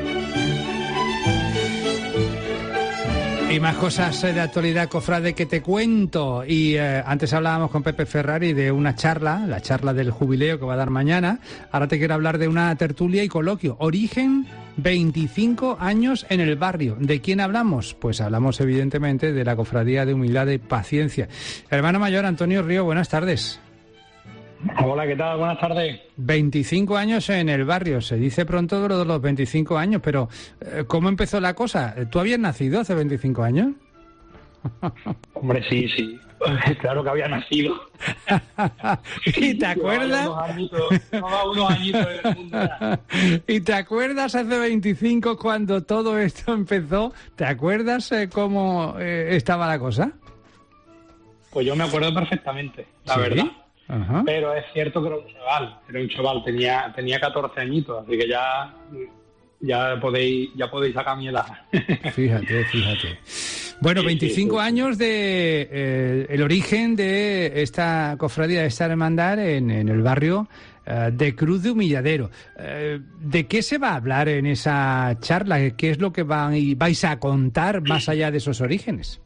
Y más cosas de actualidad, cofrade, que te cuento. Y antes hablábamos con Pepe Ferrari de una charla, la charla del jubileo que va a dar mañana. Ahora te quiero hablar de una tertulia y coloquio. Origen, 25 años en el barrio. ¿De quién hablamos? Pues hablamos evidentemente de la Cofradía de Humildad y Paciencia. Hermano mayor Antonio Río, buenas tardes. Hola, ¿qué tal? Buenas tardes. 25 años en el barrio, se dice pronto lo de los 25 años, pero ¿cómo empezó la cosa? ¿Tú habías nacido hace 25 años? Hombre, sí. Claro que había nacido. ¿Y te acuerdas? Unos añitos en el mundo ya. ¿Y te acuerdas hace 25 cuando todo esto empezó? ¿Te acuerdas cómo estaba la cosa? Pues yo me acuerdo perfectamente, la verdad. Ajá. Pero es cierto que era un chaval, tenía 14 añitos, así que ya podéis sacar mi edad. Fíjate. Bueno, 25 años de el origen de esta cofradía, de esta hermandad en el barrio de Cruz de Humilladero. ¿De qué se va a hablar en esa charla? ¿Qué es lo que vais a contar más allá de esos orígenes?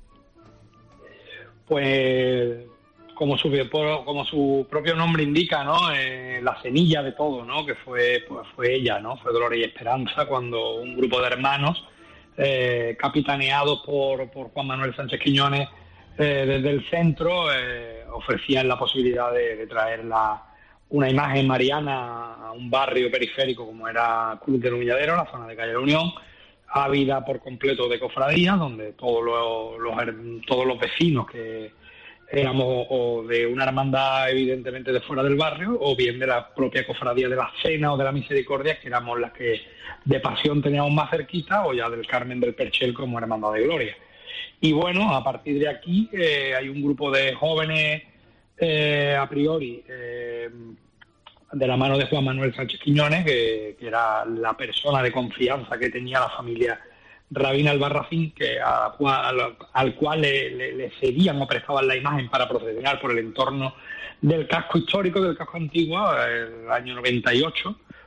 Pues... Como su propio nombre indica, ¿no? La semilla de todo, ¿no? Que fue ella, ¿no? Fue Gloria y Esperanza, cuando un grupo de hermanos, capitaneados por Juan Manuel Sánchez Quiñones, desde el centro, ofrecían la posibilidad de traer una imagen mariana a un barrio periférico como era Cruz del Humilladero, la zona de Calle de la Unión, ávida por completo de cofradías, donde todos los vecinos que éramos o de una hermandad evidentemente de fuera del barrio, o bien de la propia cofradía de la Cena o de la Misericordia, que éramos las que de Pasión teníamos más cerquita, o ya del Carmen del Perchel como hermandad de Gloria. Y bueno, a partir de aquí hay un grupo de jóvenes a priori de la mano de Juan Manuel Sánchez Quiñones, que era la persona de confianza que tenía la familia Rabín Albarracín, al cual le cedían o prestaban la imagen para procesionar por el entorno del casco histórico, del casco antiguo, el año 98,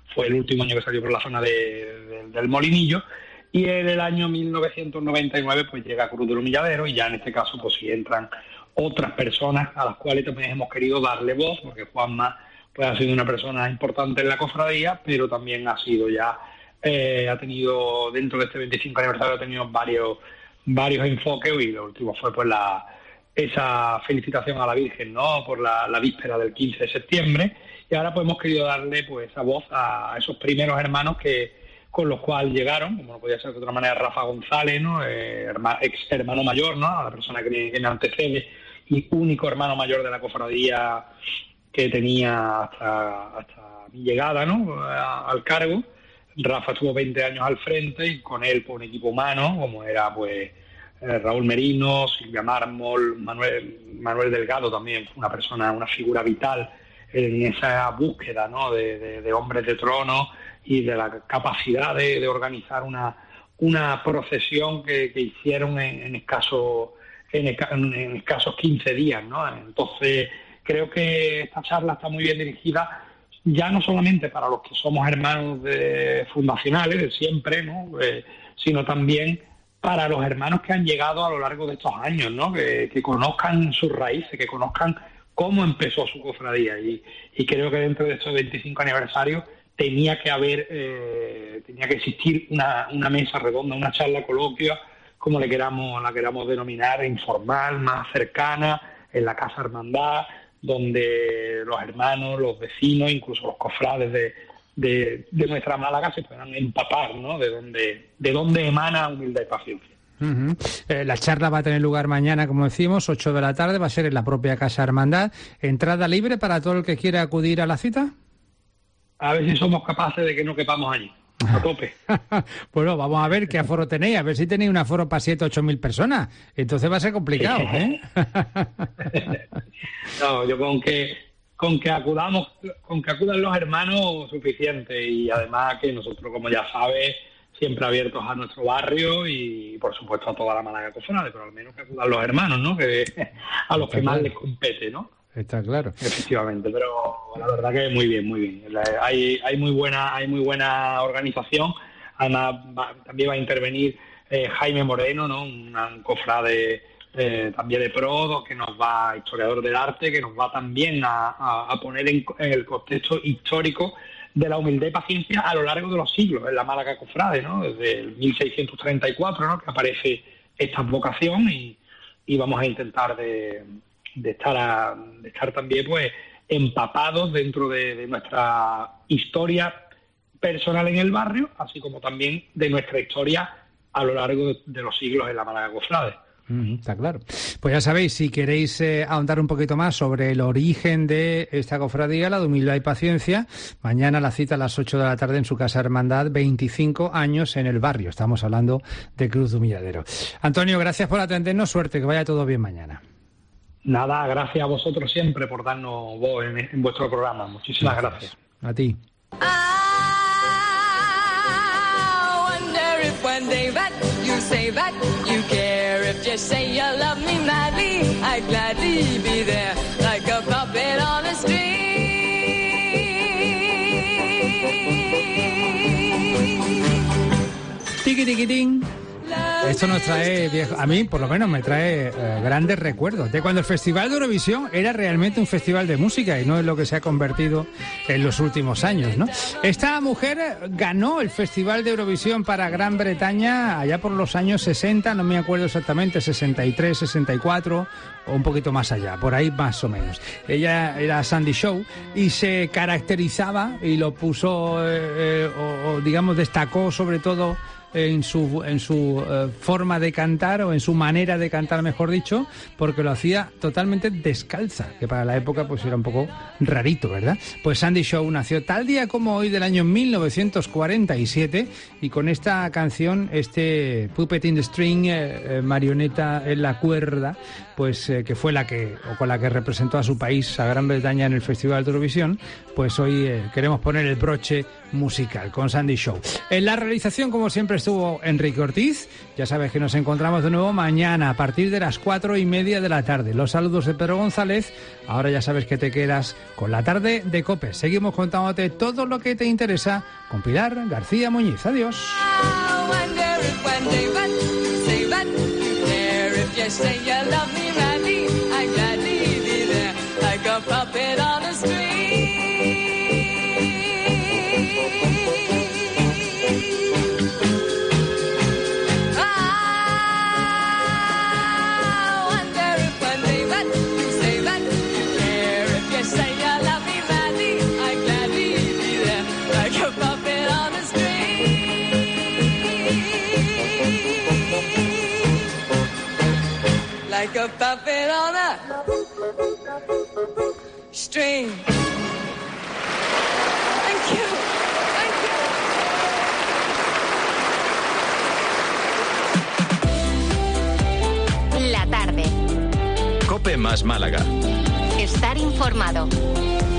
fue el último año que salió por la zona del Molinillo. Y en el año 1999 pues llega Cruz del Humilladero, y ya en este caso pues sí entran otras personas a las cuales también hemos querido darle voz, porque Juanma pues ha sido una persona importante en la cofradía, pero también ha sido ya, ha tenido dentro de este 25 aniversario ha tenido varios enfoques, y lo último fue pues esa felicitación a la Virgen, ¿no?, por la víspera del 15 de septiembre, y ahora pues hemos querido darle pues esa voz a esos primeros hermanos con los cuales llegaron, como no podía ser de otra manera, Rafa González, ¿no?, ex hermano mayor, ¿no?, la persona que me antecede y único hermano mayor de la cofradía que tenía hasta mi llegada, ¿no?, al cargo. Rafa estuvo 20 años al frente, y con él pues un equipo humano, como era pues Raúl Merino, Silvia Mármol, Manuel Delgado, también fue una figura vital en esa búsqueda, ¿no?, de hombres de trono, y de la capacidad de organizar una procesión que hicieron en escasos 15 días, ¿no? Entonces creo que esta charla está muy bien dirigida, ya no solamente para los que somos hermanos fundacionales de siempre, ¿no?, sino también para los hermanos que han llegado a lo largo de estos años, ¿no?, que conozcan sus raíces, que conozcan cómo empezó su cofradía, y creo que dentro de estos 25 aniversarios tenía que existir una mesa redonda, una charla coloquia, como la queramos denominar, informal, más cercana, en la Casa Hermandad, donde los hermanos, los vecinos, incluso los cofrades de nuestra Málaga se puedan empapar, ¿no?, de dónde emana humildad y paciencia. Uh-huh. La charla va a tener lugar mañana, como decimos, 8 de la tarde, va a ser en la propia Casa Hermandad. ¿Entrada libre para todo el que quiera acudir a la cita? A ver si somos capaces de que no quepamos allí, a tope. Bueno, vamos a ver qué aforo tenéis, a ver si tenéis un aforo para 7 o 8 mil personas. Entonces va a ser complicado, ¿eh? No, yo con que acudan los hermanos suficiente, y además que nosotros, como ya sabes, siempre abiertos a nuestro barrio y por supuesto a toda la Málaga cofrade, pero al menos que acudan los hermanos, ¿no?, que a los que más les compete, ¿no? Está claro. Efectivamente, pero la verdad que muy bien, muy bien. Hay muy buena organización. Además también va a intervenir Jaime Moreno, ¿no?, un cofrade también de pro, que nos va, historiador del arte, que nos va también a poner en el contexto histórico de la humildad y paciencia a lo largo de los siglos en la Málaga cofrade, ¿no?, desde el 1634, ¿no?, que aparece esta vocación, y vamos a intentar de estar también pues empapados dentro de nuestra historia personal en el barrio, así como también de nuestra historia a lo largo de los siglos en la Málaga cofrade. Está claro. Pues ya sabéis, si queréis ahondar un poquito más sobre el origen de esta cofradía, la de humildad y paciencia, mañana la cita a las 8 de la tarde en su Casa Hermandad, 25 años en el barrio. Estamos hablando de Cruz del Humilladero. Antonio, gracias por atendernos, suerte, que vaya todo bien mañana. Nada, gracias a vosotros siempre por darnos voz en vuestro programa. Muchísimas gracias. A ti. One day that you say that you care, if you say you love me madly, I'd gladly be there like a puppet on a string. Tiki tiki ting. Esto nos trae, a mí por lo menos me trae grandes recuerdos de cuando el Festival de Eurovisión era realmente un festival de música y no es lo que se ha convertido en los últimos años, ¿no? Esta mujer ganó el Festival de Eurovisión para Gran Bretaña allá por los años 60, no me acuerdo exactamente, 63, 64 o un poquito más allá, por ahí más o menos. Ella era Sandy Shaw y se caracterizaba y lo puso, o digamos destacó sobre todo en su forma de cantar, o en su manera de cantar, mejor dicho, porque lo hacía totalmente descalza, que para la época pues era un poco rarito, ¿verdad? Pues Sandy Shaw nació tal día como hoy del año 1947 y con esta canción, este Puppet in the String, marioneta en la cuerda, pues que fue con la que representó a su país, a Gran Bretaña, en el Festival de Eurovisión, pues hoy queremos poner el broche musical con Sandy Shaw. En la realización, como siempre, estuvo Enrique Ortiz. Ya sabes que nos encontramos de nuevo mañana a partir de las 4:30 de la tarde. Los saludos de Pedro González. Ahora ya sabes que te quedas con la tarde de COPE. Seguimos contándote todo lo que te interesa con Pilar García Muñiz. Adiós. Like a puppet on a string. Thank you. Thank you. La tarde. COPE más Málaga. Estar informado.